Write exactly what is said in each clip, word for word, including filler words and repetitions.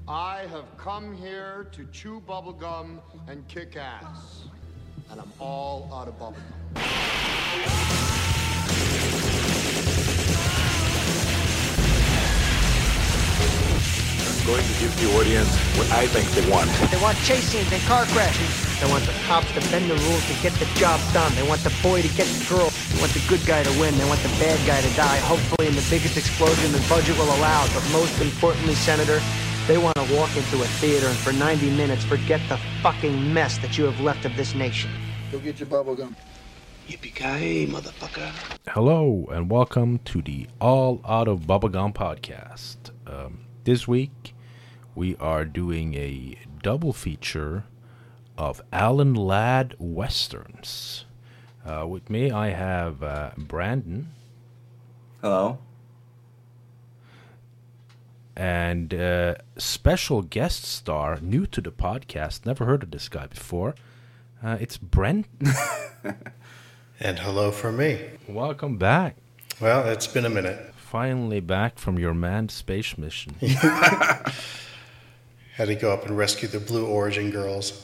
I have come here to chew bubblegum and kick ass. And I'm all out of bubblegum. I'm going to give the audience what I think they want. They want chase scenes and car crashes. They want the cops to bend the rules to get the job done. They want the boy to get the girl. They want the good guy to win. They want the bad guy to die, hopefully in the biggest explosion the budget will allow. But most importantly, Senator, they want to walk into a theater and for ninety minutes forget the fucking mess that you have left of this nation. Go get your bubble gum. Yippee-ki-yay, motherfucker. Hello, and welcome to the All Out of Bubblegum podcast. Um, this week, we are doing a double feature of Alan Ladd Westerns. Uh, with me, I have uh, Brandon. Hello. And uh, special guest star, new to the podcast, never heard of this guy before. Uh, it's Brent. And hello from me. Welcome back. Well, it's been a minute. Finally back from your manned space mission. Had to go up and rescue the Blue Origin girls.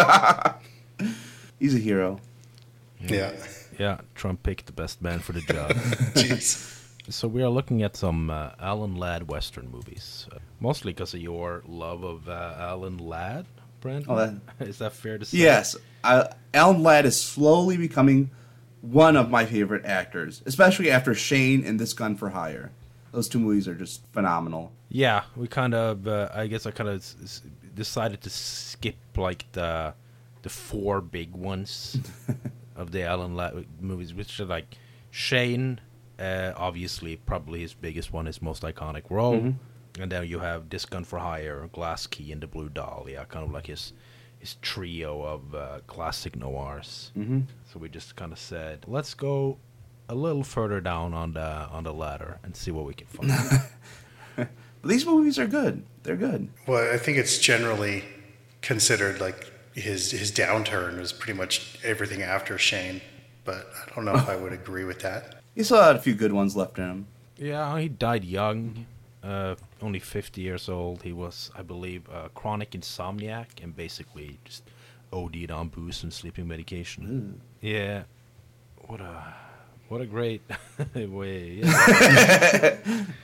He's a hero. Yeah. Yeah, Trump picked the best man for the job. Jeez. So we are looking at some uh, Alan Ladd Western movies. Uh, mostly because of your love of uh, Alan Ladd, Brent. Oh, that... Is that fair to say? Yes. I, Alan Ladd is slowly becoming one of my favorite actors, especially after Shane and This Gun for Hire. Those two movies are just phenomenal. Yeah, we kind of, uh, I guess I kind of s- s- decided to skip like the the four big ones of the Alan Ladd movies, which are like Shane, uh, obviously probably his biggest one, his most iconic role. Mm-hmm. And then you have This Gun for Hire, Glass Key, and The Blue Dahlia, kind of like his his trio of uh, classic noirs. Mm-hmm. So we just kind of said, let's go a little further down on the on the ladder and see what we can find. But these movies are good. They're good. Well, I think it's generally considered like his his downturn was pretty much everything after Shane, but I don't know if I would agree with that. He still had a few good ones left in him. Yeah, he died young, uh, only fifty years old. He was, I believe, a chronic insomniac and basically just O D'd on booze and sleeping medication. Mm. Yeah, what a what a great way. Yeah.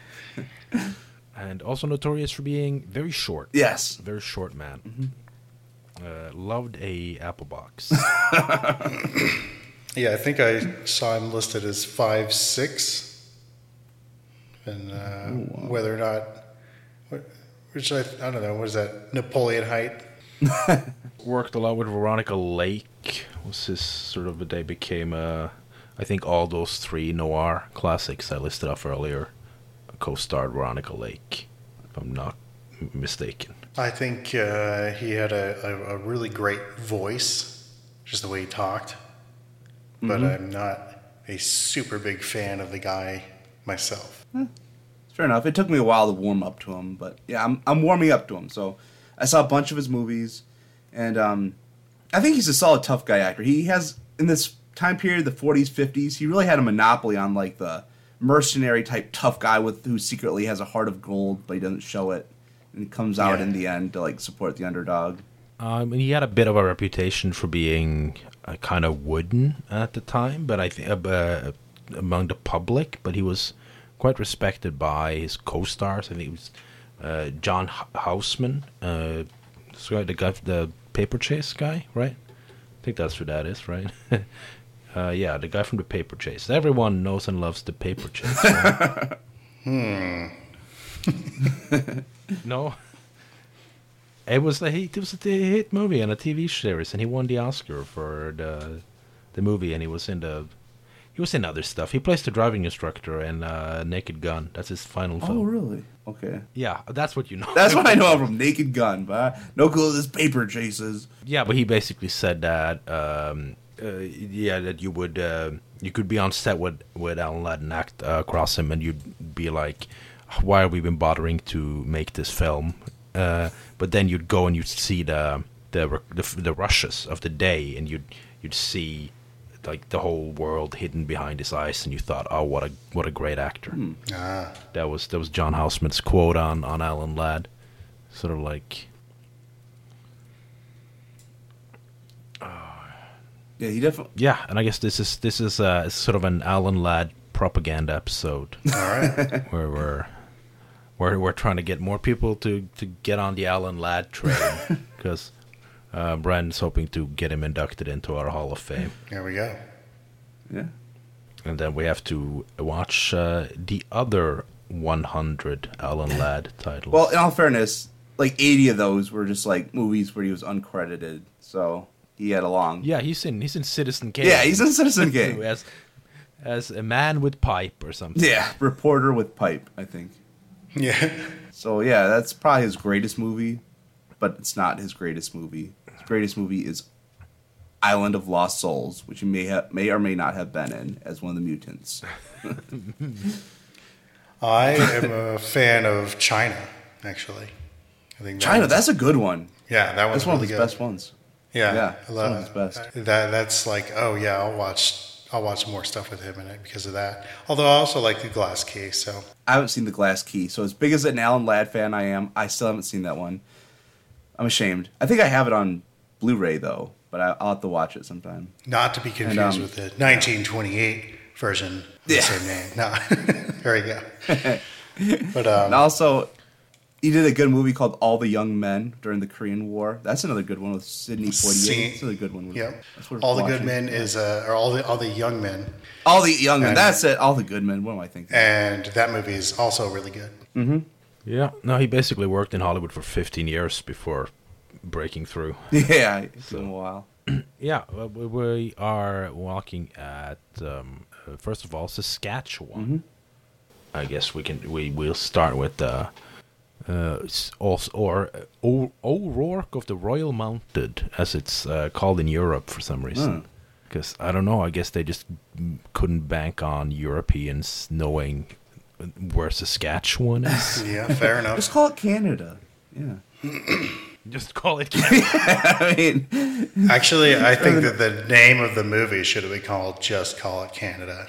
And also notorious for being very short. Yes, very short man. Mm-hmm. Uh, loved a apple box. Yeah, I think I saw him listed as five six, and uh, Ooh, wow. whether or not, what, which I, I don't know, what is that, Napoleon height? Worked a lot with Veronica Lake. Was his sort of, they became, uh, I think all those three noir classics I listed off earlier co-starred Veronica Lake, if I'm not mistaken. I think uh, he had a, a, a really great voice, just the way he talked. But mm-hmm. I'm not a super big fan of the guy myself. Eh, fair enough. It took me a while to warm up to him, but yeah, I'm I'm warming up to him. So I saw a bunch of his movies, and um, I think he's a solid tough guy actor. He has, in this time period, the forties, fifties, he really had a monopoly on like the mercenary type tough guy with who secretly has a heart of gold, but he doesn't show it, and he comes out yeah. in the end to like support the underdog. Um, he had a bit of a reputation for being uh, kind of wooden at the time, but I think uh, among the public. But he was quite respected by his co-stars. I think it was uh, John Houseman, uh, the guy, the Paper Chase guy, right? I think that's who that is, right? Uh, yeah, the guy from the Paper Chase. Everyone knows and loves the Paper Chase. Right? hmm. No, it was the it was a hit movie and a T V series, and he won the Oscar for the the movie. And he was in the he was in other stuff. He plays the driving instructor in uh, Naked Gun. That's his final film. Oh, really? Okay. Yeah, that's what you know. That's what I know from Naked Gun, but no clue this Paper Chases. Yeah, but he basically said that. Um, Uh, yeah, that you would uh, you could be on set with with Alan Ladd and act uh, across him, and you'd be like, "Why have we been bothering to make this film?" Uh, but then you'd go and you'd see the the the, the rushes of the day, and you'd you'd see like the whole world hidden behind his eyes, and you thought, "Oh, what a what a great actor!" Hmm. Ah. That was that was John Houseman's quote on on Alan Ladd. sort of like Yeah, he definitely. yeah, and I guess this is this is uh, sort of an Alan Ladd propaganda episode All right. where we're we're we're trying to get more people to, to get on the Alan Ladd train because uh, Brandon's hoping to get him inducted into our Hall of Fame, There we go. Yeah. and then we have to watch uh, the other one hundred Alan Ladd titles. Well, in all fairness, like eighty of those were just like movies where he was uncredited, so he had a long. yeah, he's in he's in Citizen Kane. Yeah, he's in Citizen Kane. as as a man with pipe or something. Yeah, reporter with pipe, I think. Yeah. So yeah, that's probably his greatest movie, but it's not his greatest movie. His greatest movie is Island of Lost Souls, which he may have, may or may not have been in as one of the mutants. I am a fan of China, actually. I think that China, one's- that's a good one. yeah, that one's That's one of really his good. best ones. Yeah, Yeah, I it's one love of his best. That that's like, oh yeah, I'll watch. I'll watch more stuff with him in it because of that. Although I also like the Glass Key. So I haven't seen The Glass Key, so as big as an Alan Ladd fan I am, I still haven't seen that one. I'm ashamed. I think I have it on Blu-ray though, but I, I'll have to watch it sometime. not to be confused And, um, with the nineteen twenty-eight version of the Yeah. same name. No, there you go. But um, And also, he did a good movie called All the Young Men during the Korean War. That's another good one with Sidney Poitier. See- That's another good one. Yep. That's worth All the Good watching. Men is, uh, or all the all the young men, All the Young Men. And- That's it. All the Good Men. What am I thinking? and that movie is also really good. Yeah, no, he basically worked in Hollywood for fifteen years before breaking through. Yeah, it's been a while. Yeah, uh, we- we are walking at um, uh, first of all Saskatchewan. I guess we can we will start with uh, uh, s- also or uh, O- O'Rourke of the Royal Mounted, as it's uh, called in Europe for some reason. Because I don't know, I guess they just mm, couldn't bank on Europeans knowing where Saskatchewan is. Yeah, fair enough. Just call it Canada. Yeah. Just call it Canada. I mean, Actually, I think that the name of the movie should have been called "Just Call It Canada."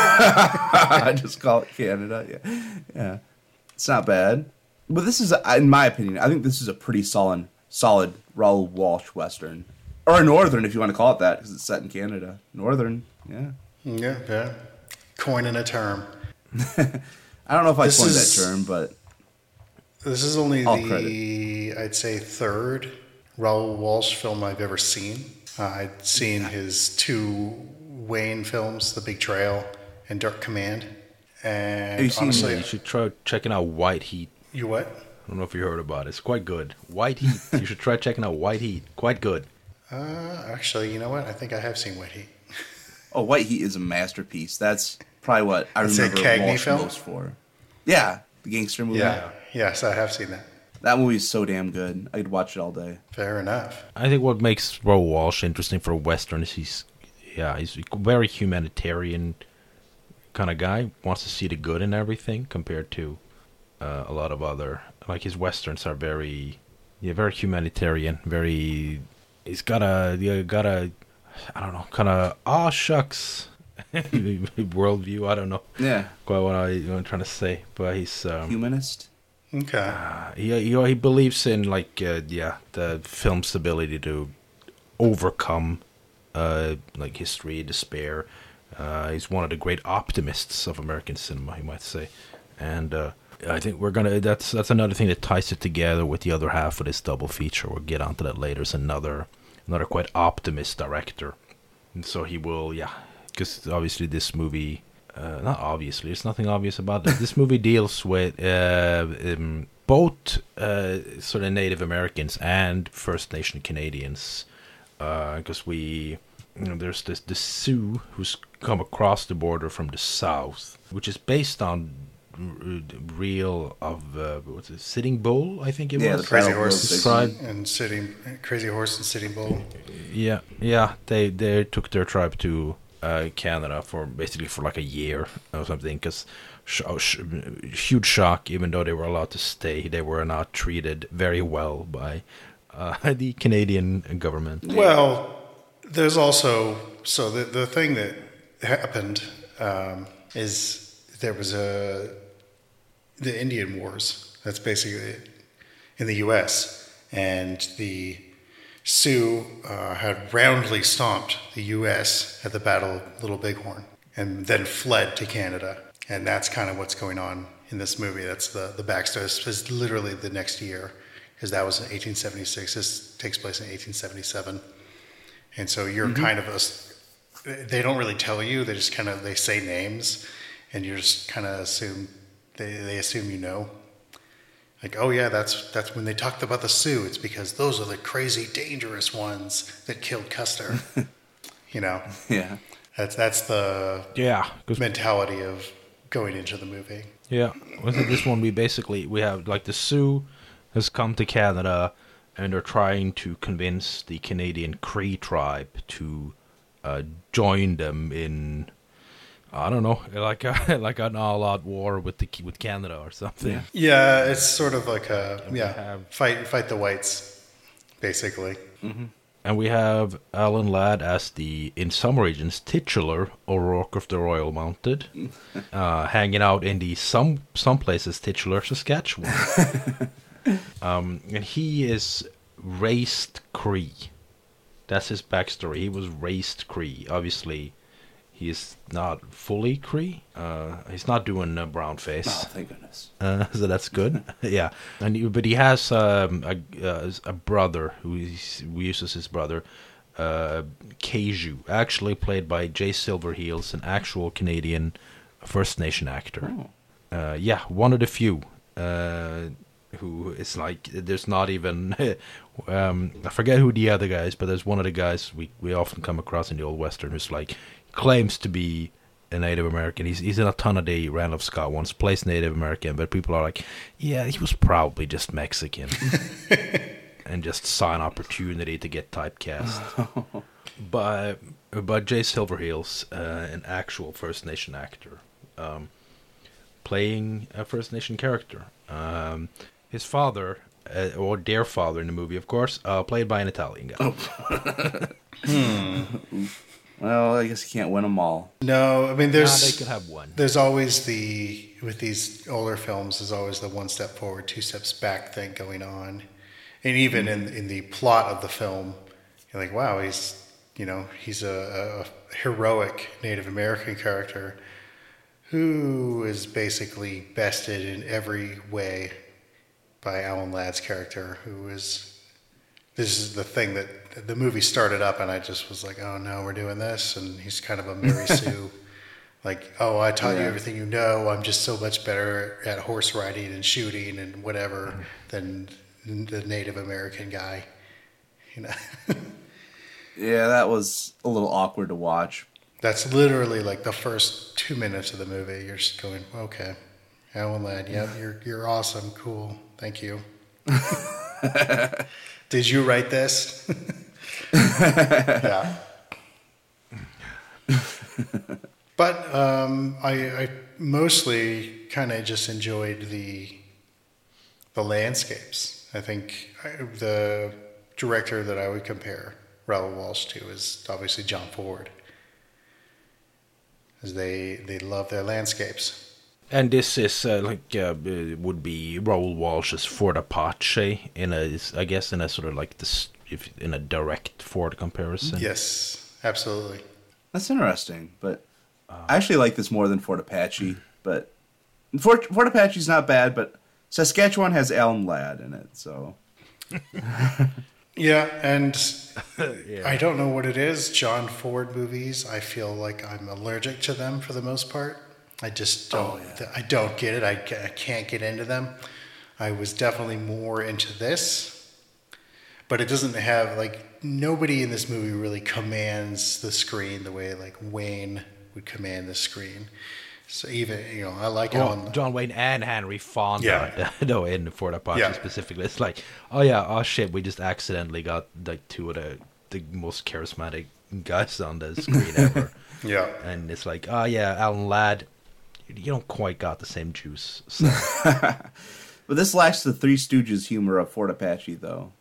just call it Canada. Yeah, yeah. It's not bad. But this is, a- in my opinion, I think this is a pretty solid, solid Raoul Walsh Western. Or a Northern, if you want to call it that, because it's set in Canada. Northern, yeah. Yeah, yeah. Coining a term. I don't know if I This coined is- that term, but This is only All the, I'd say, third Raoul Walsh film I've ever seen. Uh, I'd seen his two Wayne films, The Big Trail and Dark Command. And Have you seen honestly, You should try checking out White Heat. you what? I don't know if you heard about it. It's quite good. White Heat. You should try checking out White Heat. Quite good. Uh, actually, you know what? I think I have seen White Heat. oh, White Heat is a masterpiece. That's probably what I It's a remember Cagney Walsh film? most for. Yeah, the gangster movie. Yeah. Yes, I have seen that. That movie is so damn good. I could watch it all day. Fair enough. I think what makes Raoul Walsh interesting for a Western is he's, yeah, he's a very humanitarian kind of guy. Wants to see the good in everything compared to uh, a lot of other, like his Westerns are very, yeah, very humanitarian. Very, he's got a, yeah, got a, I don't know, kind of, aw shucks worldview. I don't know Yeah, quite what I, what I'm trying to say, but he's um, humanist. Okay. he he, he believes in like uh, yeah the film's ability to overcome uh, like history, despair. Uh, he's one of the great optimists of American cinema, you might say, and uh, I think we're gonna. That's that's another thing that ties it together with the other half of this double feature. We'll get onto that later. It's another another quite optimist director, and so he will yeah, because obviously this movie. Uh, not obviously, there's nothing obvious about this. This movie deals with uh, um, both uh, sort of Native Americans and First Nation Canadians, because we, you know, there's this the Sioux who's come across the border from the south, which is based on r- real of uh, what's it, Sitting Bull, I think it Yeah, was. the Crazy Battle Horse Road tribe. and Sitting Crazy Horse and Sitting Bull. Yeah, yeah, they they took their tribe to uh, Canada for basically for like a year or something, because sh- sh- huge shock. Even though they were allowed to stay, they were not treated very well by uh, the Canadian government. Well, there's also so the the thing that happened um, is there was a the Indian Wars. That's basically it. in the U S, and the Sioux uh, had roundly stomped the U S at the Battle of Little Bighorn and then fled to Canada. And that's kind of what's going on in this movie. That's the, the backstory. This is literally the next year, because that was in eighteen seventy-six. This takes place in eighteen seventy-seven. And so you're mm-hmm. kind of a, they don't really tell you. They just kind of, they say names, and you just kind of assume, they, they assume you know. Like, oh yeah, that's that's when they talked about the Sioux. It's because those are the crazy, dangerous ones that killed Custer. You know? Yeah. That's that's the yeah mentality of going into the movie. Yeah. With this one, we basically, we have, like, the Sioux has come to Canada, and they're trying to convince the Canadian Cree tribe to uh, join them in, I don't know, like a, like an all-out war with the with Canada or something. Yeah, yeah, it's sort of like a yeah have, fight fight the whites, basically. Mm-hmm. And we have Alan Ladd as the, in some regions, titular O'Rourke of the Royal Mounted, uh, hanging out in the some some places titular Saskatchewan. um, and he is raised Cree. That's his backstory. He was raised Cree. Obviously, he is not fully Cree. Uh, he's not doing a brown face. Oh, thank goodness. Uh, so that's good. Yeah, and he, but he has um, a uh, a brother who is, we use as his brother, uh, Keiju, actually played by Jay Silverheels, an actual Canadian First Nation actor. Oh. Uh, yeah, one of the few uh, who is like, there's not even. um, I forget who the other guy is, but there's one of the guys we we often come across in the Old Western who's like, claims to be a Native American. He's he's in a ton of the Randall of Scott ones, plays Native American, but people are like, yeah, he was probably just Mexican. And just saw an opportunity to get typecast. but but Jay Silverheels, uh, an actual First Nation actor, um, playing a First Nation character. Um, his father, uh, or their father in the movie, of course, uh, played by an Italian guy. Oh. hmm. Well, I guess you can't win them all. No, I mean, there's... Nah, they could have one. There's always the... With these older films, there's always the one step forward, two steps back thing going on. And even mm-hmm. in, in the plot of the film, you're like, wow, he's, you know, he's a, a heroic Native American character who is basically bested in every way by Alan Ladd's character, who is... This is the thing that the movie started up, and I just was like, oh, no, we're doing this. And he's kind of a Mary Sue. Like, oh, I taught yeah. you everything you know. I'm just so much better at horse riding and shooting and whatever mm-hmm. than the Native American guy. You know? Yeah, that was a little awkward to watch. That's literally like the first two minutes of the movie. You're just going, okay, Alan Ladd, yeah, you're you're awesome, cool, thank you. Did you write this? Yeah. But um, I, I mostly kind of just enjoyed the the landscapes. I think I, the director that I would compare Raoul Walsh to is obviously John Ford, as they they love their landscapes. And this is uh, like uh, would be Raoul Walsh's Fort Apache in a, I guess, in a sort of like this, if in a direct Ford comparison. Yes, absolutely. That's interesting, but uh, I actually like this more than Fort Apache. But Fort Fort Apache's not bad, but Saskatchewan has Alan Ladd in it, so. Yeah, and yeah. I don't know what it is. John Ford movies, I feel like I'm allergic to them for the most part. I just don't. Oh, yeah. I don't get it. I, I can't get into them. I was definitely more into this, but it doesn't have like nobody in this movie really commands the screen the way like Wayne would command the screen. So even you know, I like well, how John Wayne and Henry Fonda, yeah. no, in Fort Apache yeah. specifically, it's like, oh yeah, oh shit, we just accidentally got like two of the the most charismatic guys on the screen ever. Yeah, and it's like, oh yeah, Alan Ladd. You don't quite got the same juice. So. But this lacks the Three Stooges humor of Fort Apache, though.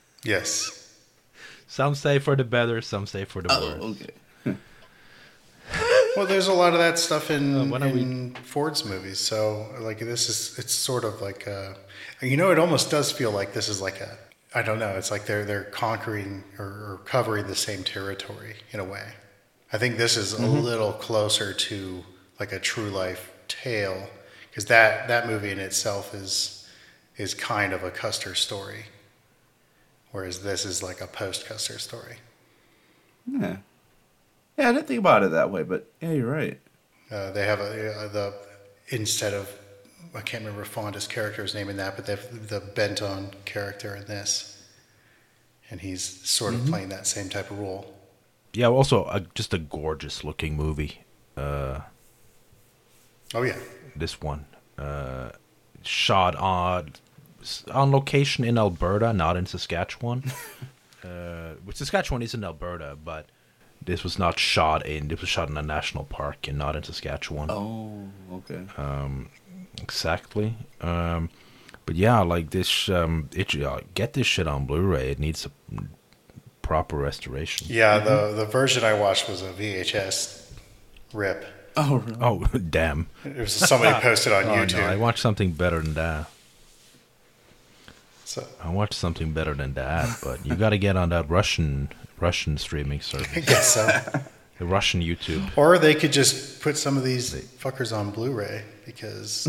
Yes. Some say for the better, some say for the oh, worse. Okay. Well, there's a lot of that stuff in, Uh, when are we- in Ford's movies. So, like, this is, it's sort of like a, you know, it almost does feel like this is like a, I don't know, it's like they're, they're conquering or, or covering the same territory in a way. I think this is a little closer to like a true life tale, because that, that movie in itself is, is kind of a Custer story. Whereas this is like a post-Custer story. Yeah. Yeah, I didn't think about it that way, but yeah, you're right. Uh, they have a, uh, the instead of I can't remember Fonda's character's name in that, but they have the Benton character in this, and he's sort of playing that same type of role. Yeah, also a, just a gorgeous looking movie. Uh, Oh yeah, this one, uh, shot on on location in Alberta, not in Saskatchewan. uh, which Saskatchewan is in Alberta, but this was not shot in. This was shot in a national park and not in Saskatchewan. Oh, okay. Exactly. Um, but yeah, like this, um, it uh, get this shit on Blu-ray. It needs a proper restoration. yeah. The the version I watched was a V H S rip. Oh, really? Oh, damn. It was somebody posted on Oh, YouTube. no, I watched something better than that. So I watched something better than that, but you got to get on that Russian Russian streaming I service, guess so. the Russian YouTube. Or they could just put some of these fuckers on Blu-ray because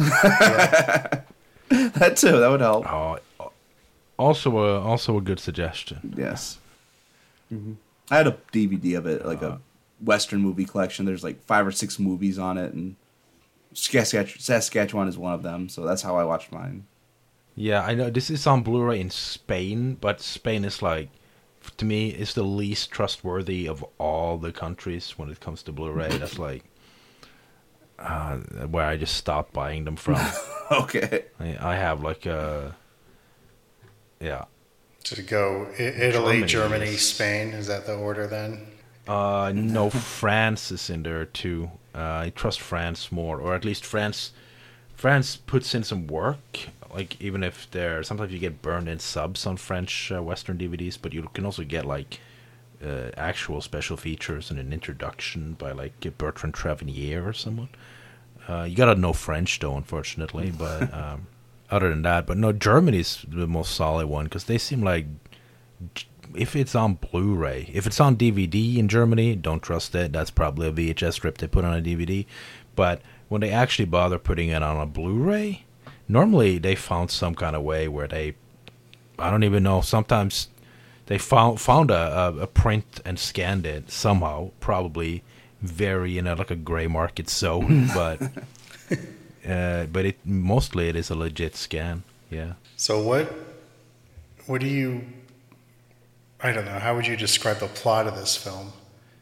That too. That would help. Oh, also a also a good suggestion. Yes. I had a D V D of it, like a Western movie collection. There's like five or six movies on it, and Saskatch- Saskatchewan is one of them. So that's how I watched mine. Yeah, I know this is on Blu-ray in Spain, but Spain is like, to me, is the least trustworthy of all the countries when it comes to Blu-ray. That's like uh, where I just stopped buying them from. Okay. I, I have like a yeah. to go I- Italy, Germany Germany, is- Spain. Is that the order then? Uh, no, France is in there too. Uh, I trust France more, or at least France. France puts in some work. Like even if they're sometimes you get burned in subs on French uh, Western D V Ds, but you can also get like uh, actual special features and an introduction by like Bertrand Tavernier or someone. Uh, you gotta know French though, unfortunately. But um, other than that, but no, Germany's the most solid one because they seem like. If it's on Blu-ray, if it's on D V D in Germany, don't trust it. That's probably a V H S strip they put on a D V D. But when they actually bother putting it on a Blu-ray, normally they found some kind of way where they, I don't even know, sometimes they found found a, a, a print and scanned it somehow, probably very in a, like a gray market zone, but uh, but it mostly it is a legit scan. Yeah. So what? What do you? I don't know. How would you describe the plot of this film?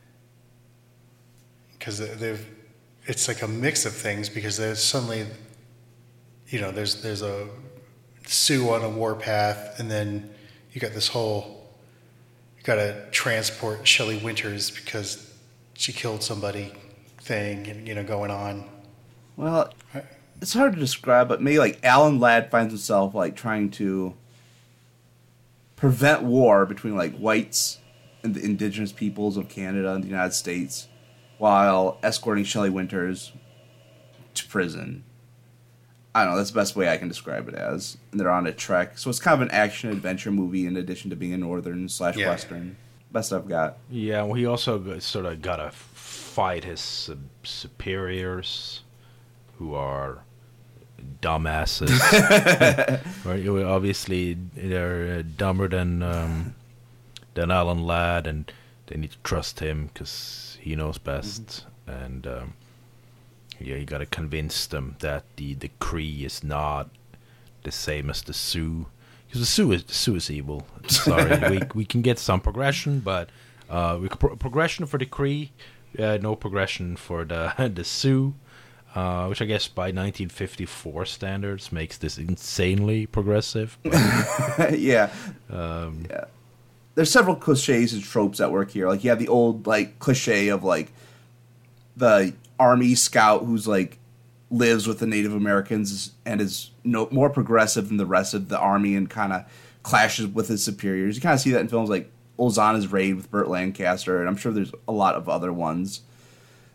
Because they've, it's like a mix of things. Because there's suddenly, you know, there's there's a Sioux on a warpath, and then you got this whole, you got to transport Shelley Winters because she killed somebody thing, and you know, going on. Well, it's hard to describe, but maybe like Alan Ladd finds himself like trying to prevent war between like whites and the indigenous peoples of Canada and the United States while escorting Shelley Winters to prison. I don't know, that's the best way I can describe it as. And they're on a trek. So it's kind of an action adventure movie in addition to being a northern slash Yeah. western. Best I've got. Yeah, well, he also got, sort of got to fight his sub- superiors, who are dumbasses. Right? You were obviously, they're uh, dumber than um, than Alan Ladd, and they need to trust him because he knows best. And um, yeah, you got to convince them that the the Cree is not the same as the Sioux. Because the Sioux is the Sioux is evil. Sorry, we we can get some progression, but uh, we pro- progression for the Cree, uh, no progression for the the Sioux, uh, which I guess by nineteen fifty-four standards makes this insanely progressive. yeah. Um, yeah. There's several cliches and tropes at work here. Like you have the old like cliche of like the army scout who's like lives with the Native Americans and is no more progressive than the rest of the army and kind of clashes with his superiors. You kind of see that in films like Ozana's Raid with Burt Lancaster, and I'm sure there's a lot of other ones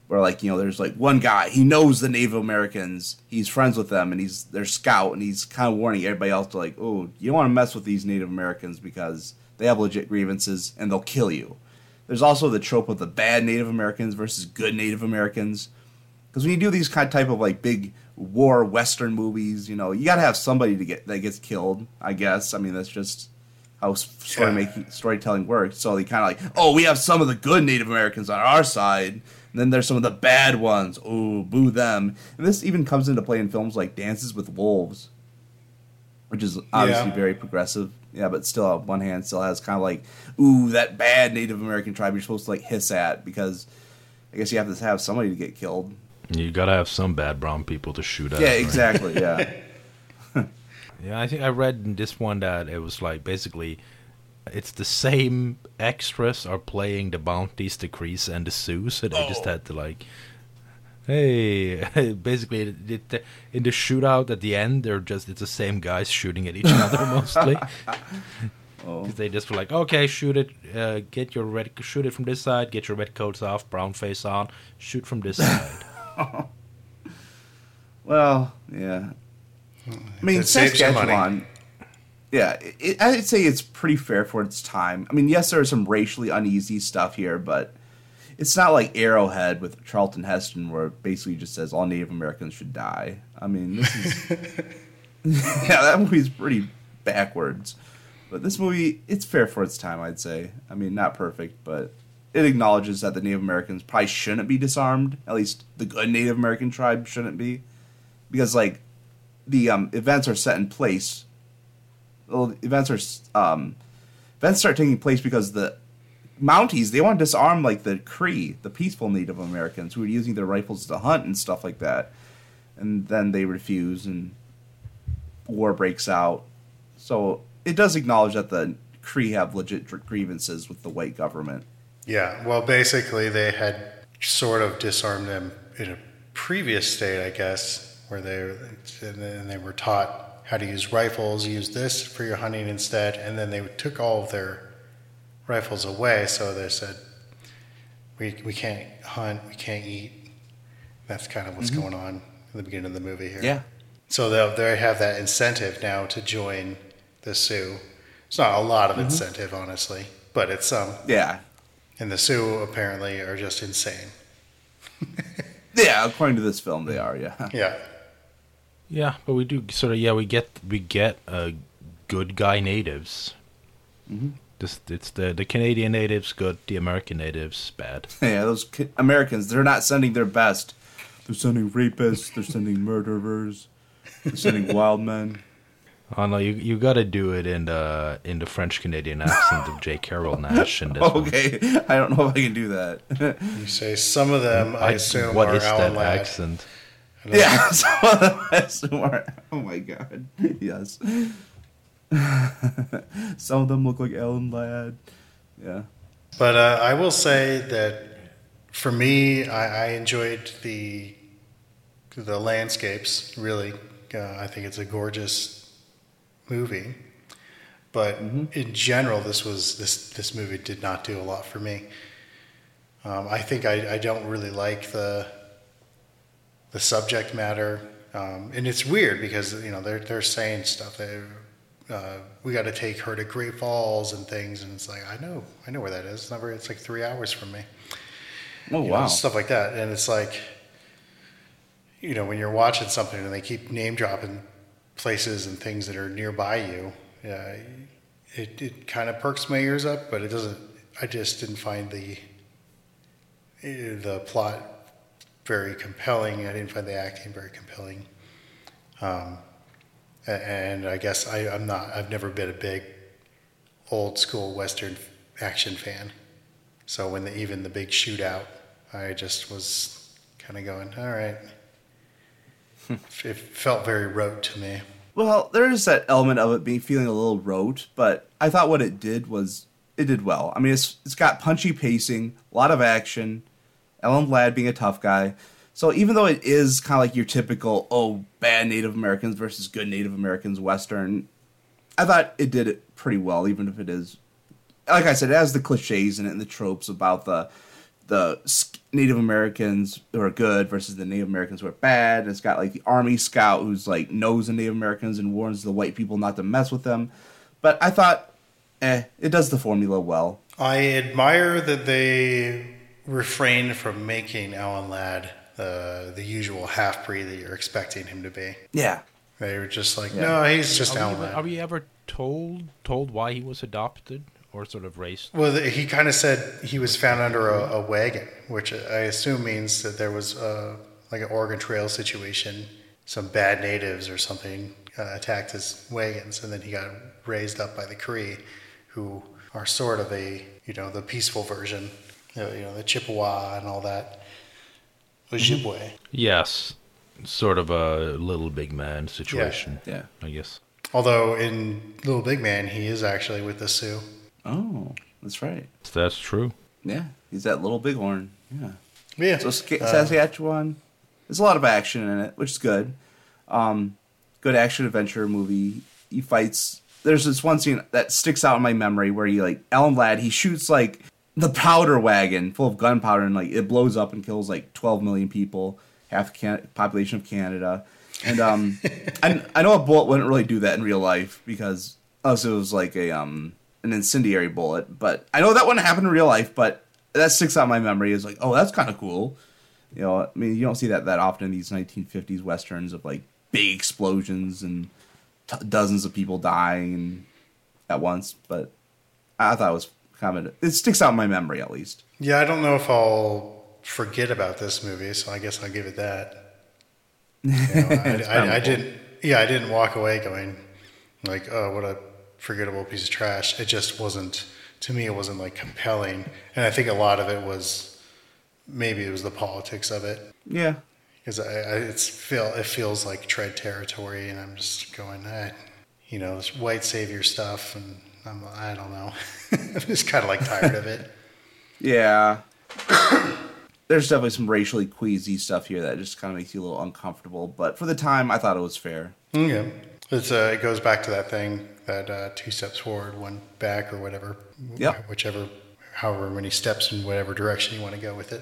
where like, you know, there's like one guy, he knows the Native Americans, he's friends with them, and he's their scout, and he's kind of warning everybody else to like, oh, you don't want to mess with these Native Americans because they have legit grievances and they'll kill you. There's also the trope of the bad Native Americans versus good Native Americans. Because when you do these kind of type of like big war Western movies, you know, you got to have somebody to get that gets killed, I guess. I mean, that's just how story Yeah. making, storytelling works. So they kind of like, oh, we have some of the good Native Americans on our side, and then there's some of the bad ones. Oh, boo them. And this even comes into play in films like Dances with Wolves, which is obviously Yeah. very progressive. Yeah, but still, on one hand, still has kind of like, ooh, that bad Native American tribe you're supposed to like hiss at, because I guess you have to have somebody to get killed. You gotta have some bad brown people to shoot at. Yeah, right? exactly. Yeah. Yeah, I think I read in this one that it was like basically it's the same extras are playing the Bounties, the Crees, and the Sioux, so they just had to like, hey, basically it, it, in the shootout at the end, they're just it's the same guys shooting at each other mostly. Oh. They just were like, okay, shoot it, uh, get your red, shoot it from this side, get your red coats off, brown face on, shoot from this side. Well, yeah. I mean, It saves you money. Saskatchewan. Yeah, it, I'd say it's pretty fair for its time. I mean, yes, there's some racially uneasy stuff here, but it's not like Arrowhead with Charlton Heston, where it basically just says all Native Americans should die. I mean, this is yeah, that movie's pretty backwards. But this movie, it's fair for its time, I'd say. I mean, not perfect, but it acknowledges that the Native Americans probably shouldn't be disarmed. At least the good Native American tribe shouldn't be. Because, like, the um, events are set in place. Well, events are um, events start taking place because the Mounties, they want to disarm, like, the Cree, the peaceful Native Americans, who are using their rifles to hunt and stuff like that. And then they refuse, and war breaks out. So it does acknowledge that the Cree have legit grievances with the white government. Yeah, well, basically, they had sort of disarmed them in a previous state, I guess, where they and they were taught how to use rifles, use this for your hunting instead, and then they took all of their rifles away, so they said, we we can't hunt, we can't eat. That's kind of what's mm-hmm. going on in the beginning of the movie here. Yeah. So they'll they have that incentive now to join the Sioux. It's not a lot of mm-hmm. incentive, honestly, but it's some. Um, yeah. And the Sioux apparently are just insane. Yeah, according to this film, they are. Yeah. Yeah. Yeah, but we do sort of yeah we get we get uh, good guy natives. Mm-hmm. This it's the the Canadian natives good, the American natives bad. Yeah, those Americans, they're not sending their best. They're sending rapists. They're sending murderers. They're sending wild men. Oh no, you you got to do it in the in the French Canadian accent of J. Carroll Nash. In this okay, one. I don't know if I can do that. You say some of them, I, I assume, what are is Alan that Ladd. accent? Yeah, some of them I assume are. Oh my god, yes. Some of them look like Alan Ladd. Yeah. But uh, I will say that for me, I, I enjoyed the the landscapes. Really, uh, I think it's a gorgeous movie. But mm-hmm. in general, this was this this movie did not do a lot for me. Um, I think I, I don't really like the the subject matter, um, and it's weird because you know they're they're saying stuff. They, uh, we got to take her to Great Falls and things, and it's like I know I know where that is. It's not very, it's like three hours from me. Oh you wow, know, stuff like that, and it's like you know when you're watching something and they keep name dropping places and things that are nearby you. Yeah, it it kind of perks my ears up, but it doesn't. I just didn't find the the plot very compelling. I didn't find the acting very compelling. Um, and I guess I, I'm not. I've never been a big old school Western action fan. So when the, even the big shootout, I just was kind of going, all right. It felt very rote to me. Well, there is that element of it being feeling a little rote, but I thought what it did was it did well. I mean, it's it's got punchy pacing, a lot of action. Alan Ladd being a tough guy. So even though it is kind of like your typical, oh, bad Native Americans versus good Native Americans Western, I thought it did it pretty well, even if it is, like I said, it has the cliches in it and the tropes about the the Native Americans who are good versus the Native Americans who are bad. It's got like the Army Scout who's like knows the Native Americans and warns the white people not to mess with them. But I thought, eh, it does the formula well. I admire that they refrained from making Alan Ladd uh, the usual half-breed that you're expecting him to be. Yeah. They were just like, Yeah. no, he's just Are Alan we, Ladd. are we ever told told why he was adopted or sort of raised? Well, the- he kind of said he was found under a, a wagon, which I assume means that there was uh, like an Oregon Trail situation. Some bad natives or something uh, attacked his wagons, and then he got raised up by the Cree, who are sort of a, you know, the peaceful version, uh, you know, the Chippewa and all that. Ojibwe. Yes, sort of a little big man situation. Yeah. I guess. Although in Little Big Man, he is actually with the Sioux. Oh, that's right. That's true. Yeah, he's that little bighorn. Yeah. Yeah. So Ska- Uh, Saskatchewan, there's a lot of action in it, which is good. Um, good action adventure movie. He fights. There's this one scene that sticks out in my memory where he like Alan Ladd. He shoots like the powder wagon full of gunpowder and like it blows up and kills like twelve million people, half the can- population of Canada. And um, I, I know a bullet wouldn't really do that in real life because unless it was like a um an incendiary bullet. But I know that wouldn't happen in real life. But that sticks out in my memory is like, oh, that's kind of cool. You know, I mean, you don't see that that often in these nineteen fifties westerns of like big explosions and t- dozens of people dying at once. But I thought it was kind of a, it sticks out in my memory at least. Yeah, I don't know if I'll forget about this movie, so I guess I'll give it that. You know, I, I, I didn't. Yeah, I didn't walk away going like, "Oh, what a forgettable piece of trash." It just wasn't. To me, it wasn't like compelling, and I think a lot of it was maybe it was the politics of it. Yeah, Because I, I it's feel it feels like tread territory, and I'm just going, eh, you know, this white savior stuff, and I'm I don't know. I'm just kind of like tired of it. yeah. There's definitely some racially queasy stuff here that just kind of makes you a little uncomfortable. But for the time, I thought it was fair. Yeah, it's uh, it goes back to that thing that uh, two steps forward, one back, or whatever. Yep. Whichever, however many steps in whatever direction you want to go with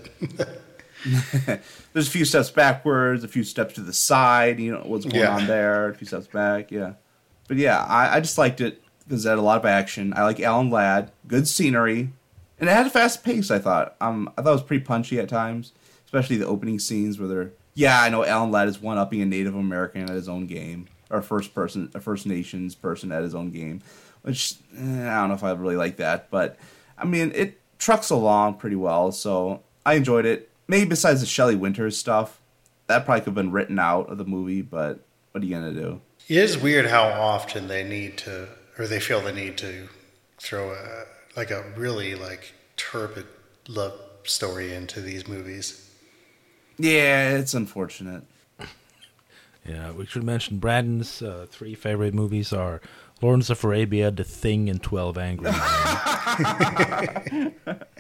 it. There's a few steps backwards, a few steps to the side. You know what's going Yeah. on there. A few steps back. Yeah, but yeah, I, I just liked it because it had a lot of action. I like Alan Ladd, good scenery, and it had a fast pace. I thought. Um, I thought it was pretty punchy at times, especially the opening scenes where they're. Yeah, I know Alan Ladd is one upping a Native American at his own game, or a first person, a First Nations person at his own game, which eh, I don't know if I really like that, but I mean it trucks along pretty well, so I enjoyed it. Maybe besides the Shelley Winters stuff, that probably could have been written out of the movie, but what are you gonna do? It is weird how often they need to, or they feel the need to throw a like a really like turbid love story into these movies. Yeah, it's unfortunate. Yeah, we should mention Brandon's uh, three favorite movies are Lawrence of Arabia, The Thing, and twelve Angry Men.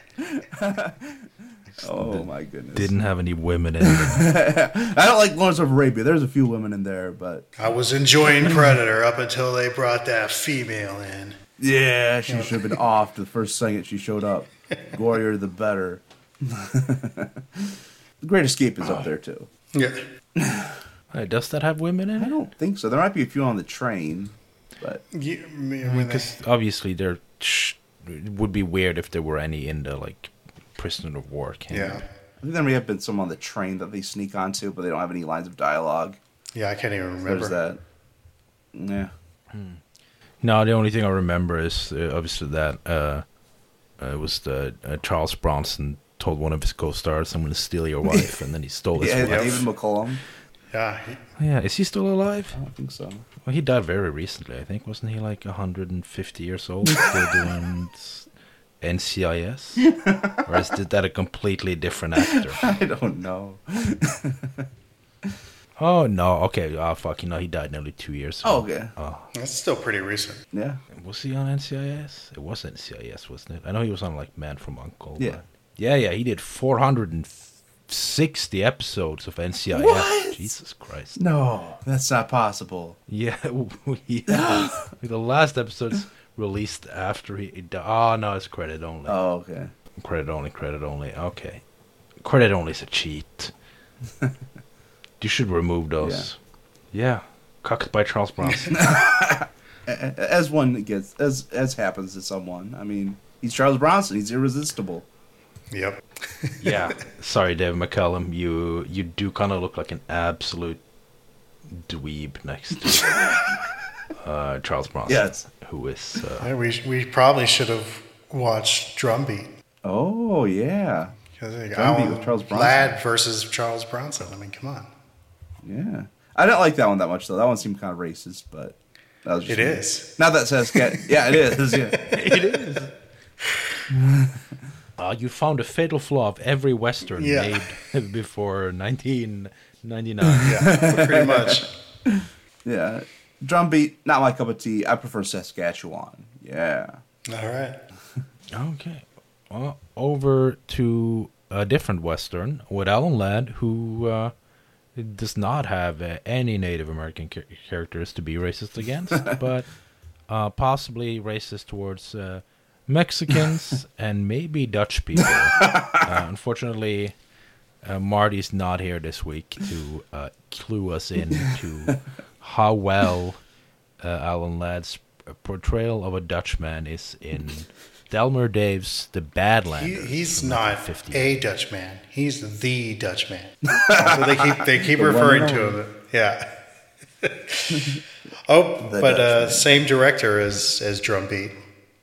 Oh my goodness! Didn't have any women in it. I don't like Lawrence of Arabia. There's a few women in there, but I was enjoying Predator up until they brought that female in. yeah, she should have been off the first second she showed up. Gorier the better. The Great Escape is up there too. Yeah. Hey, does that have women in I it? don't think so. There might be a few on the train, but Yeah, I mean, I mean, because obviously there sh- it would be weird if there were any in the like prisoner of war camp. yeah. I think there may have been some on the train that they sneak onto, but they don't have any lines of dialogue. Yeah, I can't even remember. There's that. Yeah. No, the only thing I remember is uh, obviously that uh, uh, it was the uh, Charles Bronson told one of his co-stars, "I'm going to steal your wife," and then he stole his Yeah, wife. David McCollum. Yeah, he- Yeah, is he still alive? I don't think so. Well, he died very recently, I think. Wasn't he like one hundred fifty years old, still doing s- N C I S? Or is that a completely different actor? I don't know. Oh, no. Okay. Oh, fuck. You know, he died nearly two years ago. Oh, okay. Oh. that's still pretty recent. Yeah. Was he on N C I S? It was N C I S, wasn't it? I know he was on, like, Man from U N C L E. Yeah. but- Yeah, yeah. He did four hundred sixty episodes of N C I S. What? Jesus Christ. No, that's not possible. Yeah. yeah. The last episode's released after he died. Oh, no. It's credit only. Oh, okay. Credit only, credit only. Okay. Credit only is a cheat. You should remove those. Yeah. yeah. Cucked by Charles Bronson. As one gets, as as happens to someone. I mean, he's Charles Bronson. He's irresistible. Yep. yeah. Sorry, David McCallum. You you do kind of look like an absolute dweeb next to uh, Charles Bronson. Yes. Who is... Uh, Yeah, we we probably should have watched Drumbeat. Oh, yeah. Drumbeat Drumbeat with Charles Bronson. Ladd versus Charles Bronson. I mean, come on. Yeah. I didn't like that one that much, though. That one seemed kind of racist, but... That was just It me. is. Not that Saskatchewan... yeah, it is. Yeah. it is. Uh, you found a fatal flaw of every Western Yeah. made before nineteen ninety-nine. Yeah, pretty much. Yeah. Drumbeat, not my cup of tea. I prefer Saskatchewan. Yeah. All right. Okay. Well, over to a different Western with Alan Ladd, who uh, does not have uh, any Native American char- characters to be racist against, but uh, possibly racist towards uh, Mexicans and maybe Dutch people. Uh, unfortunately, uh, Marty's not here this week to uh, clue us in to how well uh, Alan Ladd's portrayal of a Dutchman is in Delmer Dave's The Badlanders. He, he's from not nineteen fifty. a Dutchman. He's the Dutchman. So they keep they keep referring to him. Yeah. oh, The but uh, Dutchman. same director as as Drumbeat.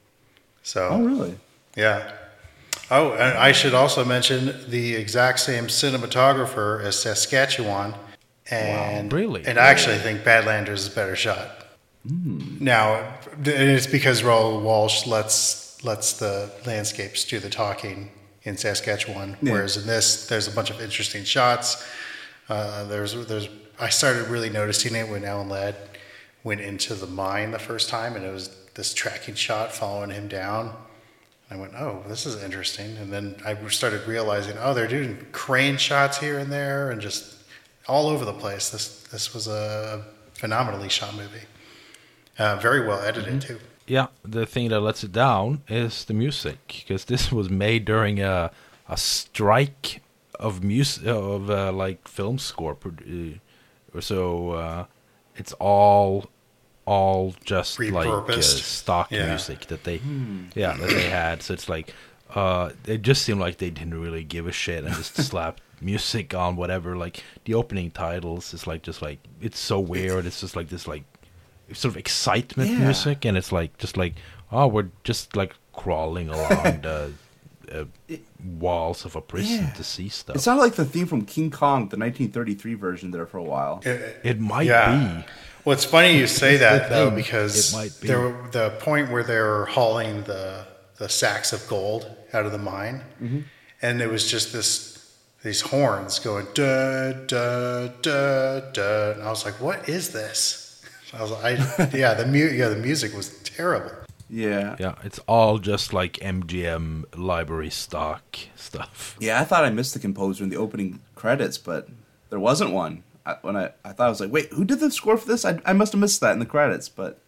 So. Oh, really? Yeah. Oh, and I should also mention the exact same cinematographer as Saskatchewan, and Wow, really? and I actually think Badlanders is a better shot. Hmm. Now, and it's because Raoul Walsh lets lets the landscapes do the talking in Saskatchewan, Yeah. whereas in this, there's a bunch of interesting shots. Uh, there's there's I started really noticing it when Alan Ladd went into the mine the first time, and it was this tracking shot following him down. I went, oh, this is interesting. And then I started realizing, oh, they're doing crane shots here and there and just all over the place. This this was a phenomenally shot movie. Uh, very well edited, too. Yeah, the thing that lets it down is the music, because this was made during a a strike of music of uh, like film score, produ- uh, so uh, it's all all just like uh, Repurposed. stock Yeah. music that they yeah that they had. So it's like uh, it just seemed like they didn't really give a shit and just slapped music on whatever. Like the opening titles is like just like it's so weird. It's just like this like sort of excitement Yeah. music, and it's like just like oh we're just like crawling along the uh, walls of a prison Yeah. to see stuff. It sounded like the theme from King Kong, the nineteen thirty-three version there for a while. It might Yeah. be. Well, it's funny you say that, though, thing. because It might be. there, the point where they were hauling the, the sacks of gold out of the mine, Mm-hmm. and it was just this these horns going da da da da, and I was like, "What is this?" I was like, I, "Yeah, the mu- yeah, the music was terrible." Yeah. Yeah, it's all just like M G M library stock stuff. Yeah, I thought I missed the composer in the opening credits, but there wasn't one. I, when I, I thought I was like, wait, who did the score for this? I, I must have missed that in the credits, but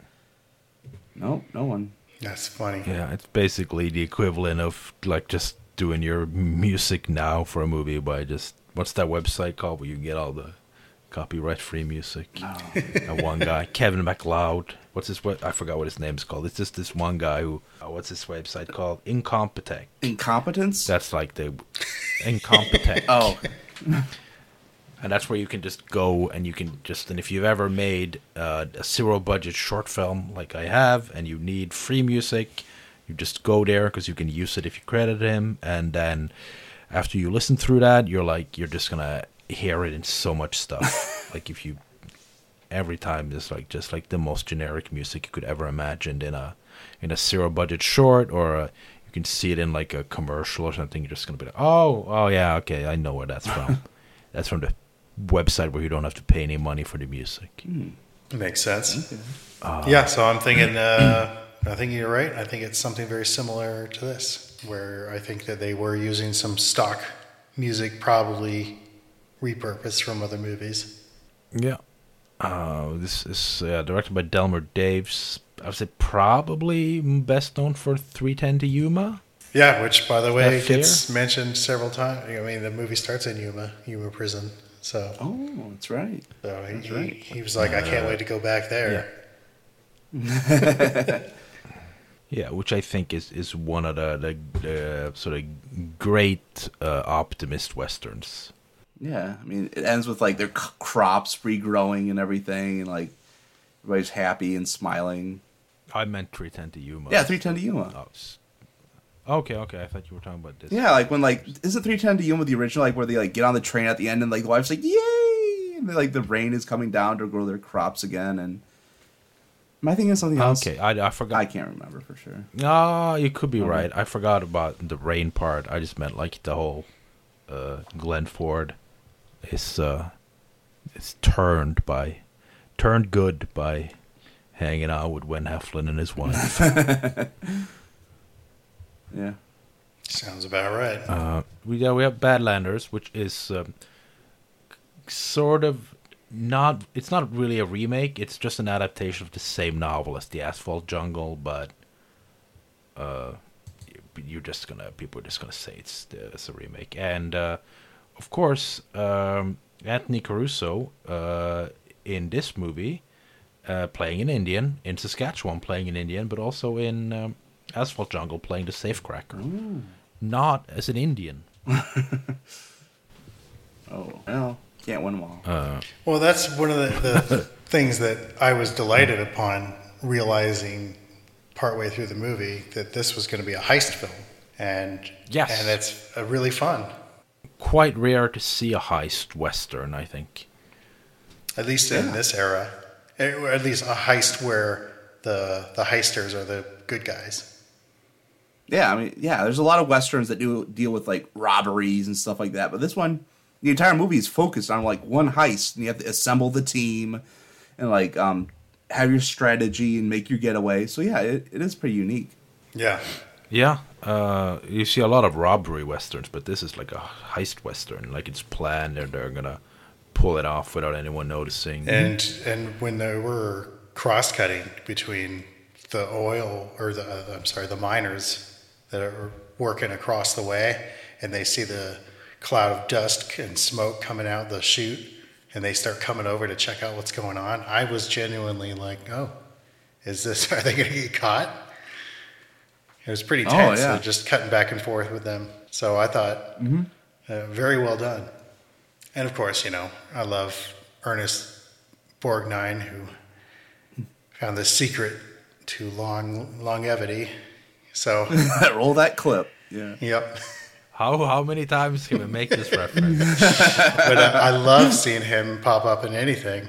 no, no one. That's funny. Yeah, it's basically the equivalent of like just doing your music now for a movie by just what's that website called where you get all the copyright free music. That one guy, Kevin MacLeod. What's his what? I forgot what his name's called. It's just this one guy who. Oh, what's his website called? Incompetech. Incompetence? That's like the Incompetech. oh, And that's where you can just go and you can just, and if you've ever made uh, a zero budget short film like I have, and you need free music, you just go there because you can use it if you credit him. And then after you listen through that, you're like, you're just going to hear it in so much stuff. Like if you, every time it's like just like the most generic music you could ever imagine in a, in a zero budget short, or a, you can see it in like a commercial or something. You're just going to be like, oh, oh yeah, okay, I know where that's from. That's from the website where you don't have to pay any money for the music. Makes sense. yeah, so I'm thinking. Uh, I think you're right. I think it's something very similar to this, where I think that they were using some stock music, probably repurposed from other movies. Yeah. Uh, this is uh, directed by Delmer Daves. I would say probably best known for three ten to Yuma. Yeah, which, by the way, That fair? gets mentioned several times. I mean, the movie starts in Yuma, Yuma prison. So, Oh, that's right. so he, That's right. he, he was like, I can't wait to go back there. Yeah, which I think is, is one of the, the, the sort of great uh, optimist westerns. Yeah, I mean, it ends with like their c- crops regrowing and everything, and like everybody's happy and smiling. I meant three ten to Yuma. Yeah, three ten to Yuma. Oh, s- okay, okay. I thought you were talking about this. Yeah, like when like isn't three ten to Yuma the original, like where they like get on the train at the end and like the wife's like yay, and then, like the rain is coming down to grow their crops again. And am I thinking of something else? Okay, I, I forgot. I can't remember for sure. Ah, you could be Okay. right. I forgot about the rain part. I just meant like the whole uh, Glenn Ford is uh, is turned by turned good by hanging out with Wen Heflin and his wife. Yeah. Sounds about right. uh, we yeah, we have Badlanders, which is um, sort of not. It's not really a remake. It's just an adaptation of the same novel as the Asphalt Jungle, but uh, you're just gonna people are just gonna say it's it's a remake. And uh, of course, um, Anthony Caruso uh, in this movie uh, playing an Indian, in Saskatchewan playing an Indian, but also in um, Asphalt Jungle playing the safecracker. Not as an Indian. Oh well, can't win them all. Well, that's one of the, the things that I was delighted upon realizing partway through the movie that this was going to be a heist film, and Yes. and it's uh, really fun. Quite rare to see a heist western, I think. At least in this era, or at least a heist where the the heisters are the good guys. Yeah, I mean, yeah, there's a lot of westerns that do deal with like robberies and stuff like that, but this one, the entire movie is focused on like one heist, and you have to assemble the team and like um have your strategy and make your getaway. So yeah, it, it is pretty unique. Yeah, Yeah, uh, you see a lot of robbery westerns, but this is like a heist western. Like it's planned, and they're gonna pull it off without anyone noticing. and and when they were cross cutting between the oil or the uh, I'm sorry, the miners that are working across the way, and they see the cloud of dust and smoke coming out the chute, and they start coming over to check out what's going on. I was genuinely like, "Oh, is this? Are they going to get caught?" It was pretty Oh, tense, yeah. so just cutting back and forth with them. So I thought, uh, very well done. And of course, you know, I love Ernest Borgnine, who found the secret to long longevity. So, Roll that clip. Yeah. yep. How how many times can we make this reference? But uh, I love seeing him pop up in anything.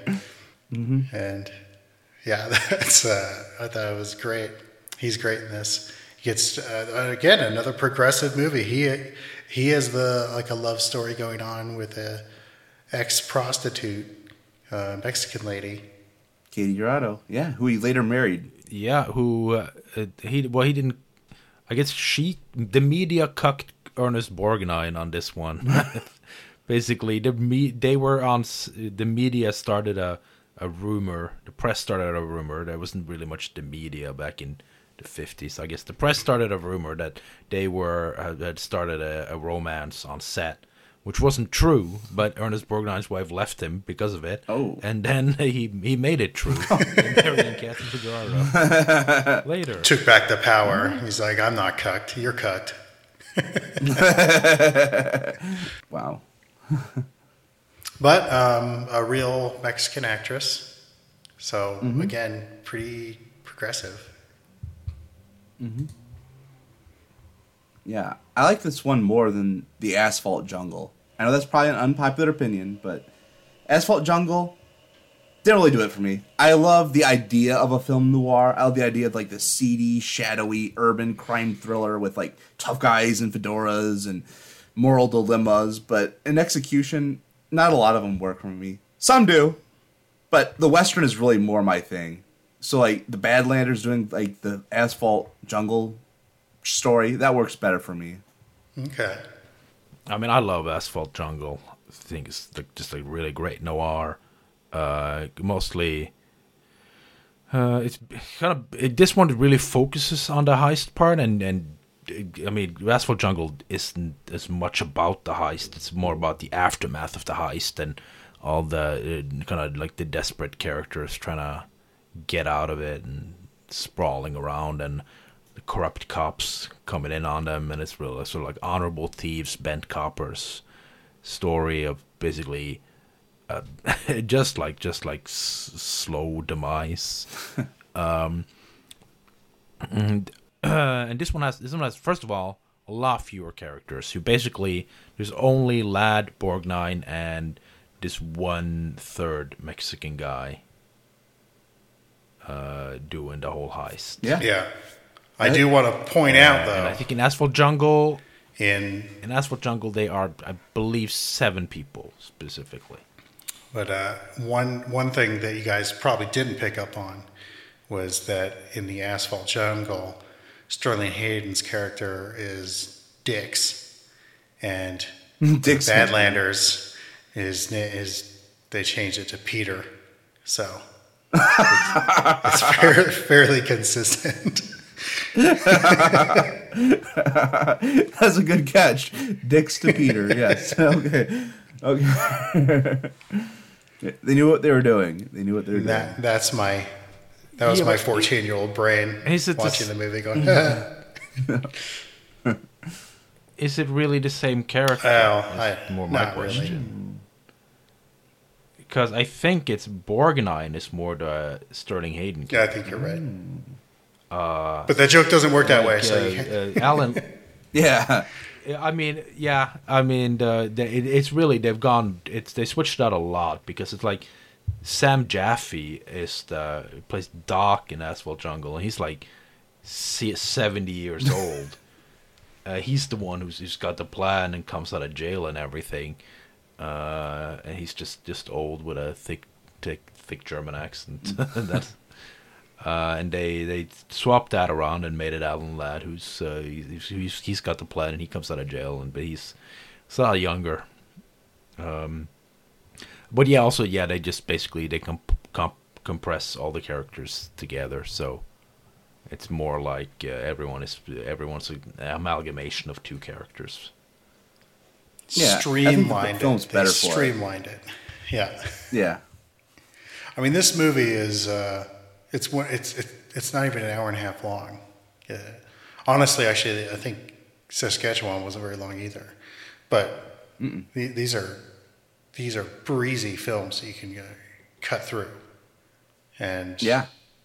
And yeah, that's uh, I thought it was great. He's great in this. He gets uh, again another progressive movie. He he has the like a love story going on with a ex prostitute uh, Mexican lady. Katie Dorado. Yeah, who he later married. Yeah, who uh, uh, he well he didn't. I guess she the media cucked Ernest Borgnine on this one. Basically, the me they were on s- the media started a a rumor. The press started a rumor. There wasn't really much the media back in the fifties. I guess the press started a rumor that they were uh, had started a, a romance on set, which wasn't true. But Ernest Borgnine's wife left him because of it. Oh. And then he he made it true. And marrying Catherine Figueroa later. Took back the power. He's like, I'm not cucked. You're cucked. Wow. But um, a real Mexican actress. So, again, pretty progressive. Yeah, I like this one more than the Asphalt Jungle. I know that's probably an unpopular opinion, but Asphalt Jungle didn't really do it for me. I love the idea of a film noir. I love the idea of like the seedy, shadowy, urban crime thriller with like tough guys and fedoras and moral dilemmas. But in execution, not a lot of them work for me. Some do, but the Western is really more my thing. So like the Badlanders doing like the Asphalt Jungle story, that works better for me. Okay. I mean, I love Asphalt Jungle. I think it's like just a really great noir. Uh, mostly, uh, it's kind of it, this one really focuses on the heist part, and and I mean, Asphalt Jungle isn't as much about the heist. It's more about the aftermath of the heist and all the uh, kind of like the desperate characters trying to get out of it and sprawling around, and the corrupt cops coming in on them, and it's real sort of like honorable thieves, bent coppers story of basically uh, just like just like s- slow demise. um, and, uh, and this one has this one has first of all a lot fewer characters. Who basically there's only Lad, Borgnine, and this one third Mexican guy uh, doing the whole heist. Yeah. Yeah. I do want to point out, though, And I think in Asphalt Jungle, in in Asphalt Jungle, they are, I believe, seven people specifically. But uh, one one thing that you guys probably didn't pick up on was that in the Asphalt Jungle, Sterling Hayden's character is Dix, and Dix. Badlanders is is they changed it to Peter, so it's, it's fairly, fairly consistent. That's a good catch. Dix to Peter. Yes. Okay. Okay. They knew what they were doing. They knew what they were doing. That that's my that was Yeah, my but- fourteen year old brain Is it the watching s- the movie going. Is it really the same character? Well, Is I- more my not really. question. Because I think it's Borgnine is more the Sterling Hayden Yeah, I character. think you're right. but that joke doesn't work that way. Like, So you can't- uh, uh, Alan. Yeah. I mean, yeah. I mean, the, the it, it's really they've gone. It's they switched out a lot because it's like Sam Jaffe is the plays Doc in Asphalt Jungle, and he's like se- seventy years old. uh, he's the one who's, who's got the plan and comes out of jail and everything. Uh, and he's just, just old with a thick, thick, thick German accent. That's. Uh, and they, they swapped that around and made it Alan Ladd, who's uh, he's, he's he's got the plan and he comes out of jail, and but he's he's a lot younger. Um, but yeah, also yeah, they just basically they comp- comp- compress all the characters together, so it's more like uh, everyone is everyone's an amalgamation of two characters. Yeah, I think the streamlined film's it. better They for it. streamlined it. Yeah. Yeah. I mean, this movie is uh, it's one it's it, it's not even an hour and a half long. Yeah. Honestly, actually, I think Saskatchewan wasn't very long either. But th- these are these are breezy films that you can uh, cut through, and Yeah.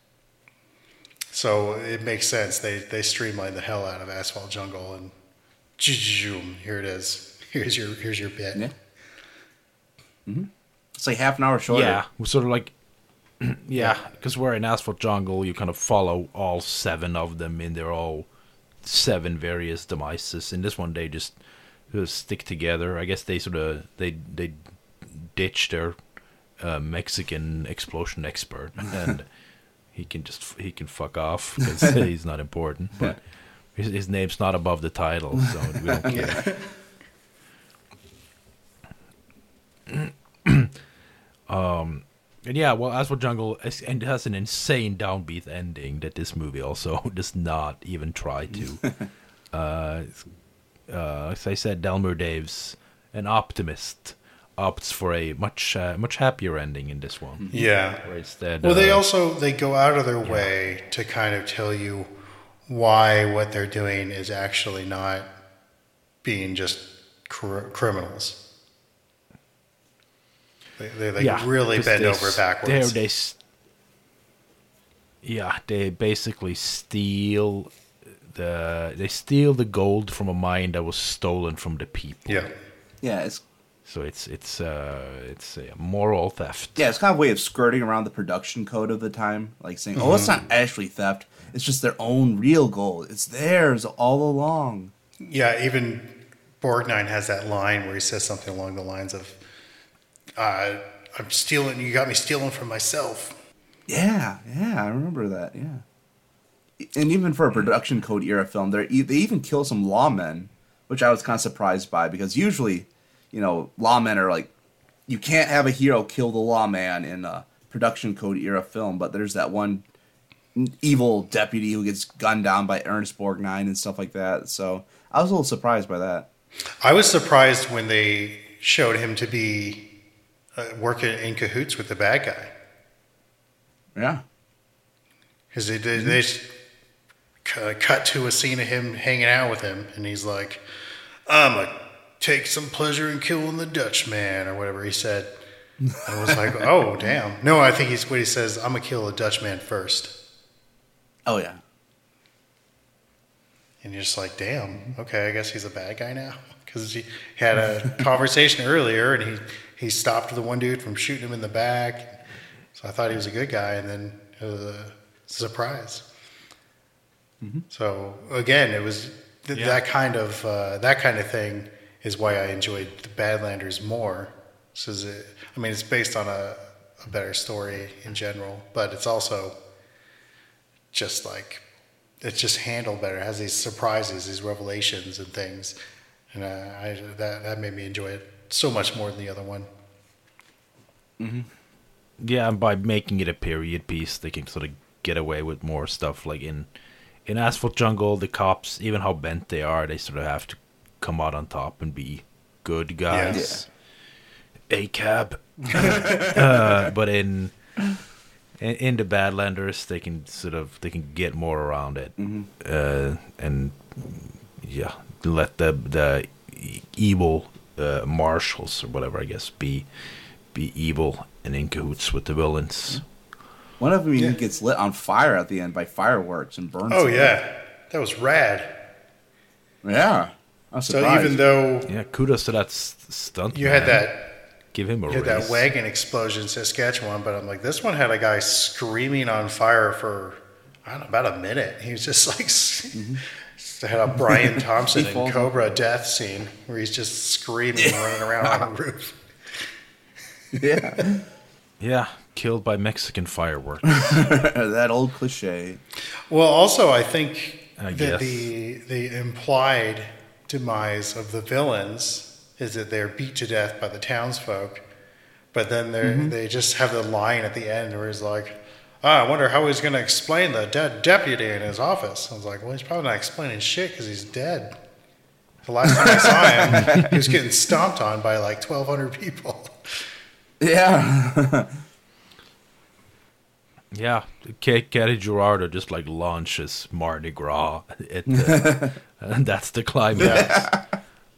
so it makes sense. They they streamlined the hell out of Asphalt Jungle, and here it is. Here's your here's your bit. Yeah. Mm-hmm. It's like half an hour shorter. Yeah, we're sort of like, yeah, because we're in Asphalt Jungle, you kind of follow all seven of them in their all seven various demises. In this one, they just, just stick together. I guess they sort of they they ditch their uh, Mexican explosion expert, and he can just he can fuck off because he's not important. But his, his name's not above the title, so we don't care. um, and yeah, well, Asphalt Jungle is, and it has an insane downbeat ending that this movie also does not even try to. uh, uh, as I said, Delmer Daves, an optimist, opts for a much uh, much happier ending in this one. Yeah. Where instead, Well, they uh, also they go out of their way to kind of tell you why what they're doing is actually not being just cr- criminals. They, they like yeah, really 'cause bend they over s- backwards. They, they, s- yeah, they basically steal the they steal the gold from a mine that was stolen from the people. Yeah. Yeah, it's So it's it's uh it's a moral theft. yeah, it's kind of a way of skirting around the production code of the time, like saying, "Oh, it's not actually theft; it's just their own real gold. It's theirs all along." Yeah, even Borgnine has that line where he says something along the lines of, uh, I'm stealing, you got me stealing from myself. Yeah, yeah, I remember that. Yeah, and even for a production code era film, they they even kill some lawmen, which I was kind of surprised by because usually, you know, lawmen are like, you can't have a hero kill the lawman in a production code era film, but there's that one evil deputy who gets gunned down by Ernest Borgnine and stuff like that. So I was a little surprised by that. I was surprised when they showed him to be uh, working in cahoots with the bad guy. Yeah. Because they, they, they just c- cut to a scene of him hanging out with him, and he's like, I'm going to take some pleasure in killing the Dutchman, or whatever he said. And I was like, oh, damn. No, I think he's what he says, I'm going to kill the Dutchman first. Oh, yeah. And you're just like, damn, okay, I guess he's a bad guy now. Because he had a conversation earlier, and he, he stopped the one dude from shooting him in the back. So I thought he was a good guy, and then it was a surprise. Mm-hmm. So again, it was th- Yeah. that kind of uh, that kind of thing is why I enjoyed the Badlanders more. So it, I mean, it's based on a, a better story in general, but it's also just like it's just handled better. It has these surprises, these revelations, and things, and uh, I, that that made me enjoy it so much more than the other one. Mm-hmm. Yeah, and by making it a period piece, they can sort of get away with more stuff. Like in in Asphalt Jungle, the cops, even how bent they are, they sort of have to come out on top and be good guys. Yeah. A cab. uh, but in, in in the Badlanders, they can sort of they can get more around it, mm-hmm. uh, and yeah, let the the evil uh, marshals or whatever, I guess, be be evil and in cahoots with the villains. One of them even Yeah. gets lit on fire at the end by fireworks and burns. Oh to yeah, that was rad. death. Yeah. I was So surprised. even though Yeah, kudos to that s- stunt. you man. had that Give him a you had raise. that wagon explosion in Saskatchewan, but I'm like, this one had a guy screaming on fire for I don't know, about a minute. He was just like mm-hmm. had a Brian Thompson He in falls Cobra death scene where he's just screaming and running around on a roof. Yeah. Yeah, killed by Mexican fireworks. That old cliche. Well, also I think I that guess. the the implied demise of the villains is that they're beat to death by the townsfolk, but then they Mm-hmm. they just have the line at the end where he's like, oh, I wonder how he's going to explain the dead deputy in his office. I was like, well, he's probably not explaining shit because he's dead. The last time I saw him, he was getting stomped on by like twelve hundred people. Yeah. Yeah, K- Katy Gerardo just like launches Mardi Gras, at the, and that's the climax.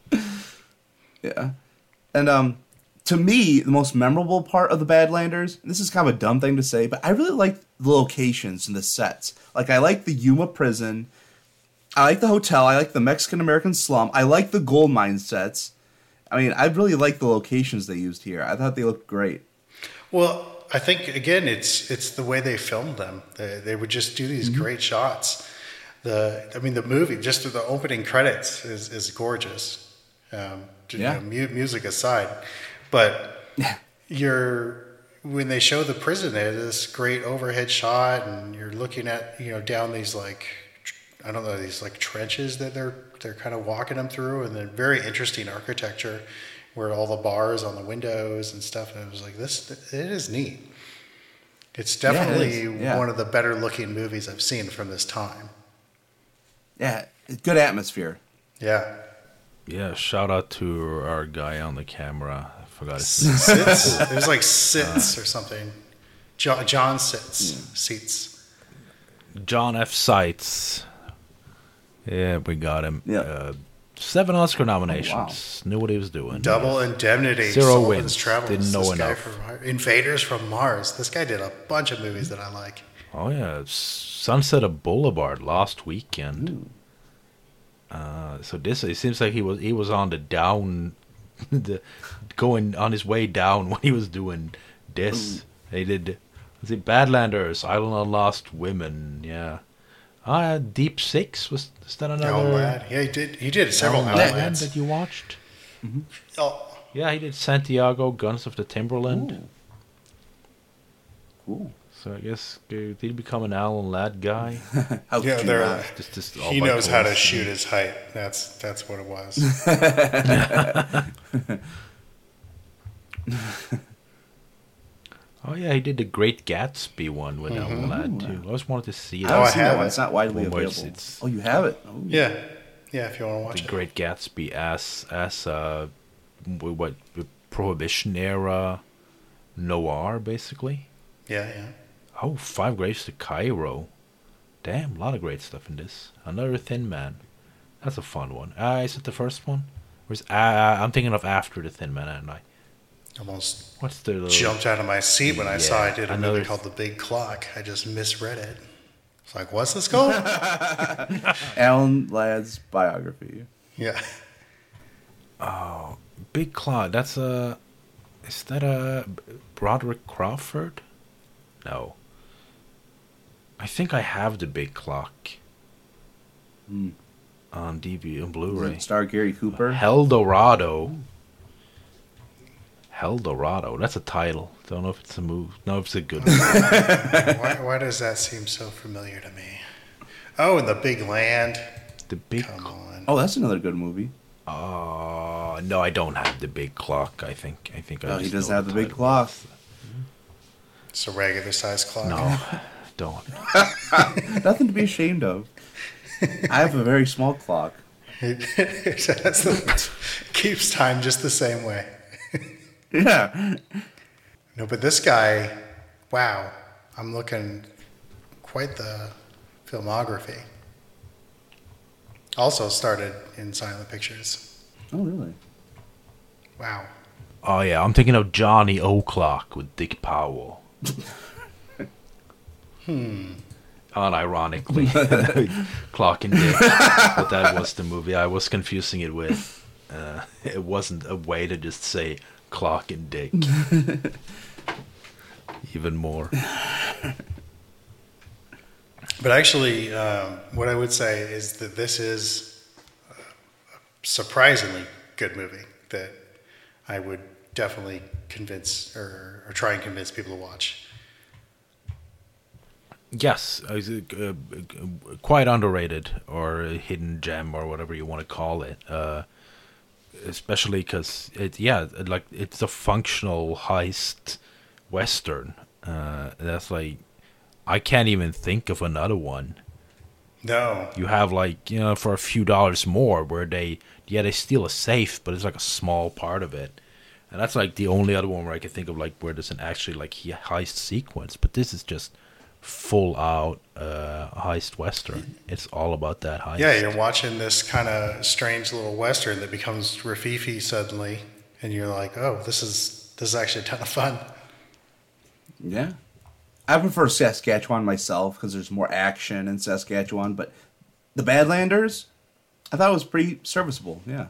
Yeah. And um, to me, the most memorable part of the Badlanders, and this is kind of a dumb thing to say, but I really like the locations and the sets. Like, I like the Yuma prison. I like the hotel. I like the Mexican-American slum. I like the gold mine sets. I mean, I really like the locations they used here. I thought they looked great. Well, I think again, it's it's the way they filmed them. They, they would just do these mm-hmm. great shots. The I mean, the movie, just the opening credits is is gorgeous. Um, yeah. You know, mu- music aside, but you're when they show the prison there, this great overhead shot, and you're looking at you know down these like I don't know these like trenches that they're they're kind of walking them through, and then very interesting architecture. Where all the bars on the windows and stuff, and it was like this. It is neat. It's definitely yeah, it is. Yeah. one of the better looking movies I've seen from this time. Yeah, good atmosphere. Yeah, Yeah, shout out to our guy on the camera. I forgot his name. Sitz. It was like Sitz or something. John, John Sitz. Yeah. Seats. John F. Seitz. Yeah, we got him. Yeah. Uh, seven Oscar nominations. Oh, wow. Knew what he was doing. Double Indemnity. Zero Sullivan's wins. Travels. Didn't know this guy enough. From Invaders from Mars. This guy did a bunch of movies that I like. Oh yeah, Sunset of Boulevard last weekend. Uh, so this it seems like he was he was on the down, the going on his way down when he was doing this. Ooh. They did. Was it Badlanders, Island of Lost Women? Yeah. Ah, Deep Six was is that another? Oh man, yeah, he did. He did several Outland Outlands that you watched. Mm-hmm. Oh. Yeah, he did Santiago, Guns of the Timberland. Ooh. Cool. So I guess uh, did he become an Alan Ladd guy? How yeah, could there. Just, just he knows how to shoot his height. That's that's what it was. Oh yeah, he did the Great Gatsby one with Alan Ladd too. I always wanted to see I that. don't I see that have one. it. It's not widely Well, it's- available. it's- Oh, you have it? Oh. Yeah, yeah. If you want to watch The it. Great Gatsby as as uh, w- what Prohibition era noir basically. Yeah, yeah. Oh, Five Graves to Cairo. Damn, a lot of great stuff in this. Another Thin Man. That's a fun one. Uh, is it the first one? Or is, uh, I'm thinking of After the Thin Man, aren't I? Almost What's the little... jumped out of my seat when I saw I Yeah, did a another- movie called The Big Clock. I just misread it. It's like, what's this called? Alan Ladd's biography. Yeah. Big Clock. That's a... Is that a Broderick Crawford? No. I think I have the Big Clock Hmm. on D V D and Does Blu-ray. it star Gary Cooper? Hell Dorado. Hell Dorado. That's a title. Don't know if it's a move. No, if it's a good one. why, why does that seem so familiar to me? Oh, and The Big Land. The Big Come Clock. on. Oh, that's another good movie. Uh, no, I don't have the Big Clock. I think. I think. I Oh, he just does know have the big title. clock. It's a regular size clock. No, don't. Nothing to be ashamed of. I have a very small clock. It, it has the- keeps time just the same way. Yeah. No, but this guy, wow, I'm looking quite the filmography. Also started in silent pictures. Oh, really? Wow. Oh yeah, I'm thinking of Johnny O'Clock with Dick Powell. Hmm. Unironically, Clock and Dick, but that was the movie I was confusing it with. Uh, it wasn't a way to just say Clock and Dick. Even more. But actually, um, what I would say is that this is a surprisingly good movie that I would definitely convince or, or try and convince people to watch. Yes, uh, uh, quite underrated or a hidden gem or whatever you want to call it. Uh, especially because it, yeah, like it's a functional heist western. Uh, that's like I can't even think of another one. No. You have like you know for a few dollars more where they yeah they steal a safe, but it's like a small part of it. And that's like the only other one where I can think of like where there's an actually like heist sequence. But this is just full out uh, heist western. It's all about that heist. Yeah, you're watching this kind of strange little western that becomes Rafifi suddenly, and you're like, oh, this is this is actually a ton of fun. Yeah. I prefer Saskatchewan myself because there's more action in Saskatchewan, but the Badlanders, I thought it was pretty serviceable. Yeah.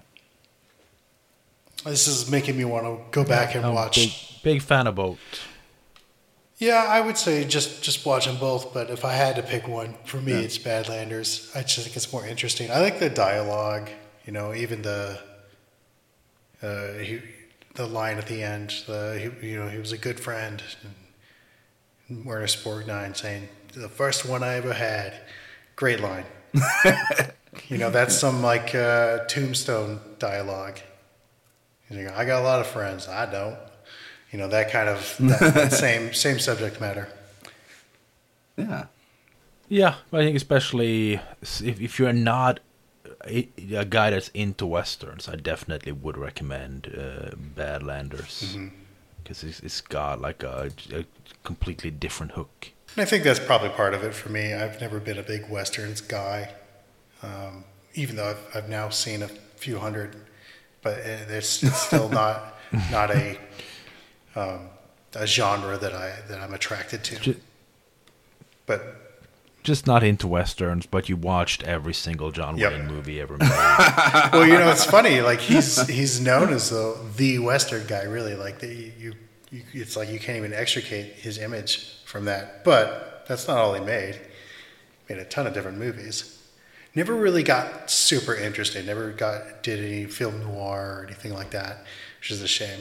This is making me want to go back and I'm a watch. Big, big fan of both. Yeah, I would say just just watch them both, but if I had to pick one, for me Yeah. it's Badlanders. I just think it's more interesting. I like the dialogue, you know, even the uh, he, the line at the end. The he, you know he was a good friend. And Werner Sporknine saying the first one I ever had, great line. You know that's some like uh, Tombstone dialogue. You know, I got a lot of friends. I don't. You know, that kind of that, that same same subject matter. Yeah. Yeah, I think especially if, if you're not a, a guy that's into westerns, I definitely would recommend uh, Badlanders because it's, it's got like a, a completely different hook. And I think that's probably part of it for me. I've never been a big westerns guy, um, even though I've, I've now seen a few hundred, but it- it's, it's still not not a um, a genre that I that I'm attracted to. Ju- But Just not into westerns, but you watched every single John Yep. Wayne movie ever made. well, you know, it's funny. Like he's he's known as the the Western guy. Really, like the, you, you, it's like you can't even extricate his image from that. But that's not all he made. He made a ton of different movies. Never really got super interested. Never got did any film noir or anything like that, which is a shame.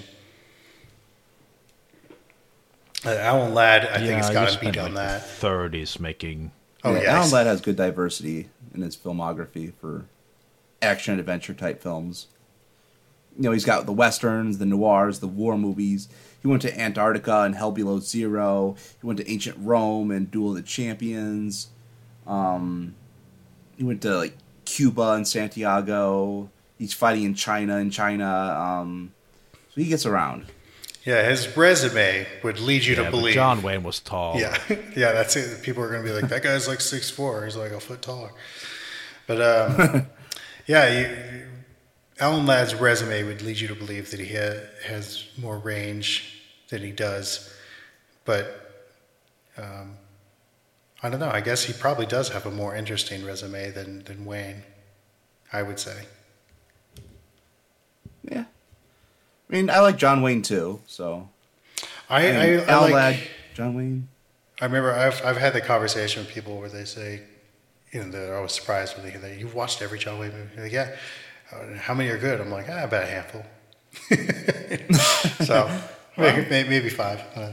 Uh, Alan Ladd, I think, has I got just to beat spent, on like, that. the thirties making. Oh yeah, yeah, Alan Ladd has good diversity in his filmography for action adventure type films. you know, he's got the westerns, the noirs, the war movies. He went to Antarctica and Hell Below Zero. He went to ancient Rome and Duel of the Champions. Um, he went to like Cuba and Santiago. He's fighting in China and China. Um, so he gets around. Yeah, his resume would lead you Yeah, to but believe. John Wayne was tall. Yeah, yeah, that's it. People are going to be like, that guy's like six foot four. He's like a foot taller. But um, yeah, you, Alan Ladd's resume would lead you to believe that he ha- has more range than he does. But um, I don't know. I guess he probably does have a more interesting resume than, than Wayne, I would say. Yeah. I mean, I like John Wayne too, so. I, I, I Al like, Ladd, John Wayne. I remember I've I've had the conversation with people where they say, you know, they're always surprised when they hear that you've watched every John Wayne movie. They're like, yeah. Uh, How many are good? I'm like, ah, about a handful. So maybe, maybe five. Uh,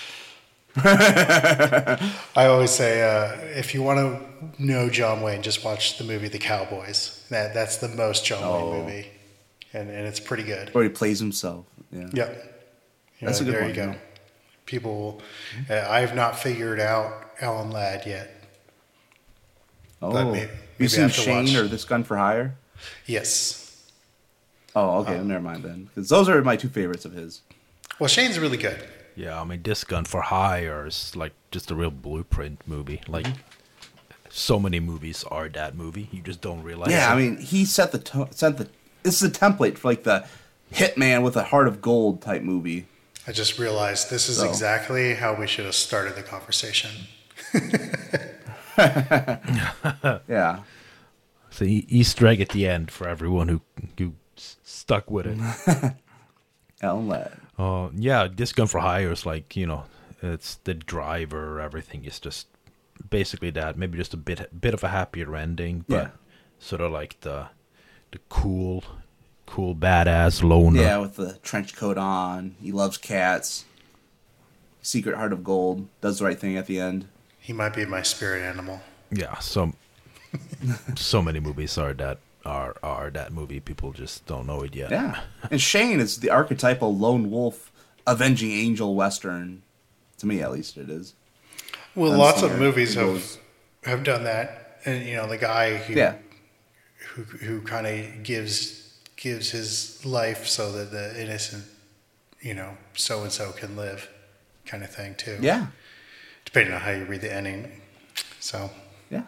I always say, uh, if you want to know John Wayne, just watch the movie The Cowboys. That that's the most John Oh. Wayne movie, and and it's pretty good. Where he plays himself. Yeah. Yep. You That's know, a good there one, you go. yeah. People, uh, I have not figured out Alan Ladd yet. Oh. But may- you maybe I seen have to Shane watch. or This Gun for Hire? Yes. Oh, okay. never mind then. Because those are my two favorites of his. Well, Shane's really good. Yeah, I mean, This Gun for Hire is like just a real blueprint movie. Like, so many movies are that movie. You just don't realize Yeah, it. I mean, he set the to- set the. This is a template for like the hitman with a heart of gold type movie. I just realized this is So. exactly how we should have started the conversation. Yeah. It's an e- Easter egg at the end for everyone who who s- stuck with it. Alan Ladd. Uh, yeah, This Gun for Hire is like, you know, it's the driver, everything is just basically that. Maybe just a bit bit of a happier ending, but Yeah. sort of like the the cool, cool badass loner. Yeah, with the trench coat on. He loves cats. Secret heart of gold. Does the right thing at the end. He might be my spirit animal. Yeah, so so many movies are that are are that movie. People just don't know it yet. Yeah. And Shane is the archetypal lone wolf avenging angel western. To me, at least, it is. Well, Gunslinger, lots of movies he have goes- have done that, and you know the guy who Yeah. who who kind of gives gives his life so that the innocent, you know, so and so can live, kind of thing too. Yeah. Depending on how you read the ending. So Yeah.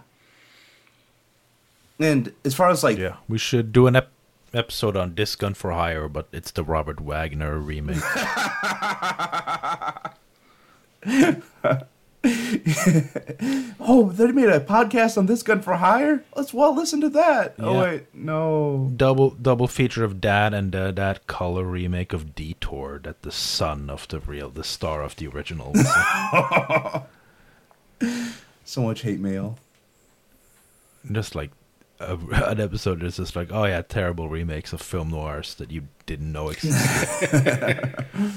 And as far as like, Yeah, we should do an ep- episode on This Gun for Hire, but it's the Robert Wagner remake. oh, they made a podcast on This Gun for Hire? Let's well listen to that. Oh Yeah. wait, no. double double feature of that and uh, that color remake of Detour, that the son of the real, the star of the original. So much hate mail. Just like a, an episode that's just like, oh yeah, terrible remakes of film noirs that you didn't know existed.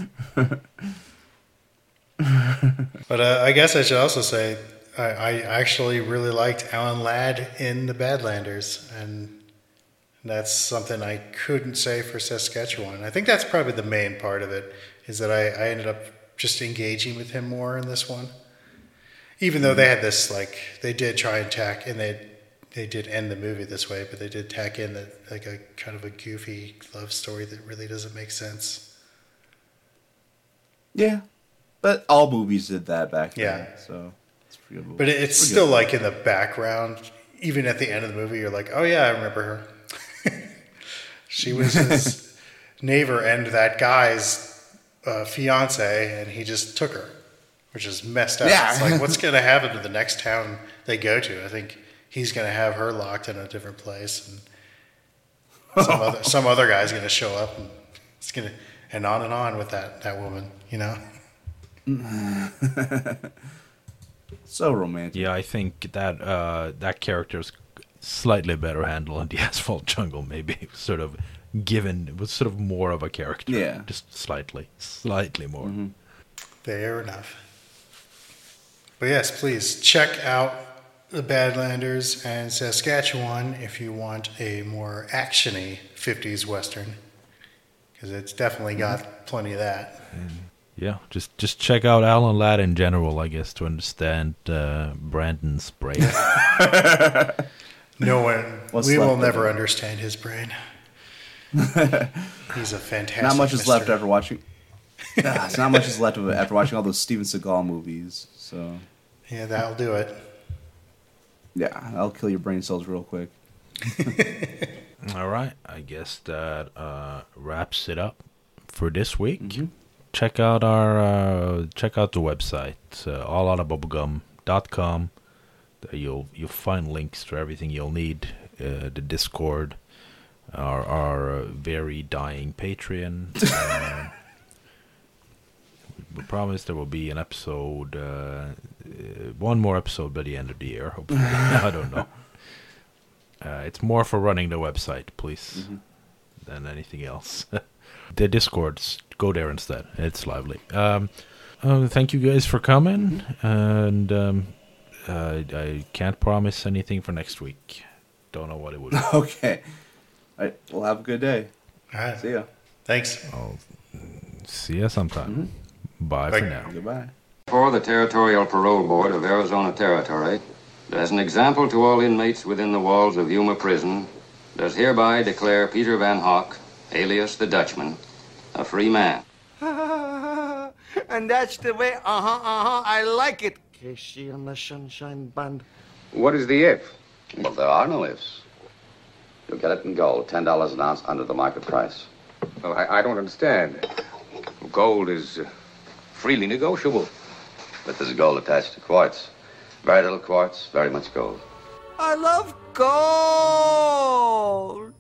But uh, I guess I should also say I, I actually really liked Alan Ladd in The Badlanders, and that's something I couldn't say for Saskatchewan. I think that's probably the main part of it, is that I, I ended up just engaging with him more in this one. Even though they had this, like, they did try and tack, and they they did end the movie this way, but they did tack in that, like a kind of a goofy love story that really doesn't make sense. Yeah. But all movies did that back then. Yeah. So it's pretty good. But it's Pretty still good. like in the background. Even at the end of the movie, you're like, oh yeah, I remember her. She was his neighbor and that guy's uh, fiance, and he just took her, which is messed up. Yeah. It's like, what's going to happen to the next town they go to? I think he's going to have her locked in a different place, and some other some other guy's going to show up, and it's going to, and on and on with that that woman, you know. So romantic. Yeah, I think that uh, that character's slightly better handled in the Asphalt Jungle. Maybe it was sort of given, it was sort of more of a character. Yeah. just slightly, slightly more. Mm-hmm. Fair enough. But yes, please check out the Badlanders and Saskatchewan if you want a more actiony fifties Western. because it's definitely got plenty of that. Yeah, just just check out Alan Ladd in general, I guess, to understand uh, Brandon's brain. No one, What's we left will of never it? understand his brain. He's a fantastic. Not much is mister. left after watching. Ah, it's not much is left of it after watching all those Steven Seagal movies. So Yeah, that'll do it. yeah, I'll kill your brain cells real quick. All right, I guess that uh, wraps it up for this week. Mm-hmm. Check out our uh, check out the website, uh, all out of bubblegum dot com. There you'll you'll find links to everything you'll need. Uh, the Discord, our our uh, very dying Patreon. uh, we promise there will be an episode, uh, uh, one more episode by the end of the year. Hopefully, I don't know. Uh, it's more for running the website, please, Mm-hmm. than anything else. The Discords, go there instead. It's lively. Um, uh, thank you guys for coming, and um, uh, I can't promise anything for next week. Don't know what it would be. Okay. All right. Well, have a good day. All right. See ya. Thanks. I'll see you sometime. Mm-hmm. Bye Bye. for now. Goodbye. For the Territorial Parole Board of Arizona Territory, as an example to all inmates within the walls of Yuma Prison, does hereby declare Peter Van Hock, alias the Dutchman, a free man. And that's the way, uh-huh, uh-huh, I like it. Casey and the Sunshine Band. What is the if? Well, there are no ifs. You'll get it in gold, ten dollars an ounce under the market price. Well, I, I don't understand. Gold is uh, freely negotiable. But there's gold attached to quartz. Very little quartz, very much gold. I love gold.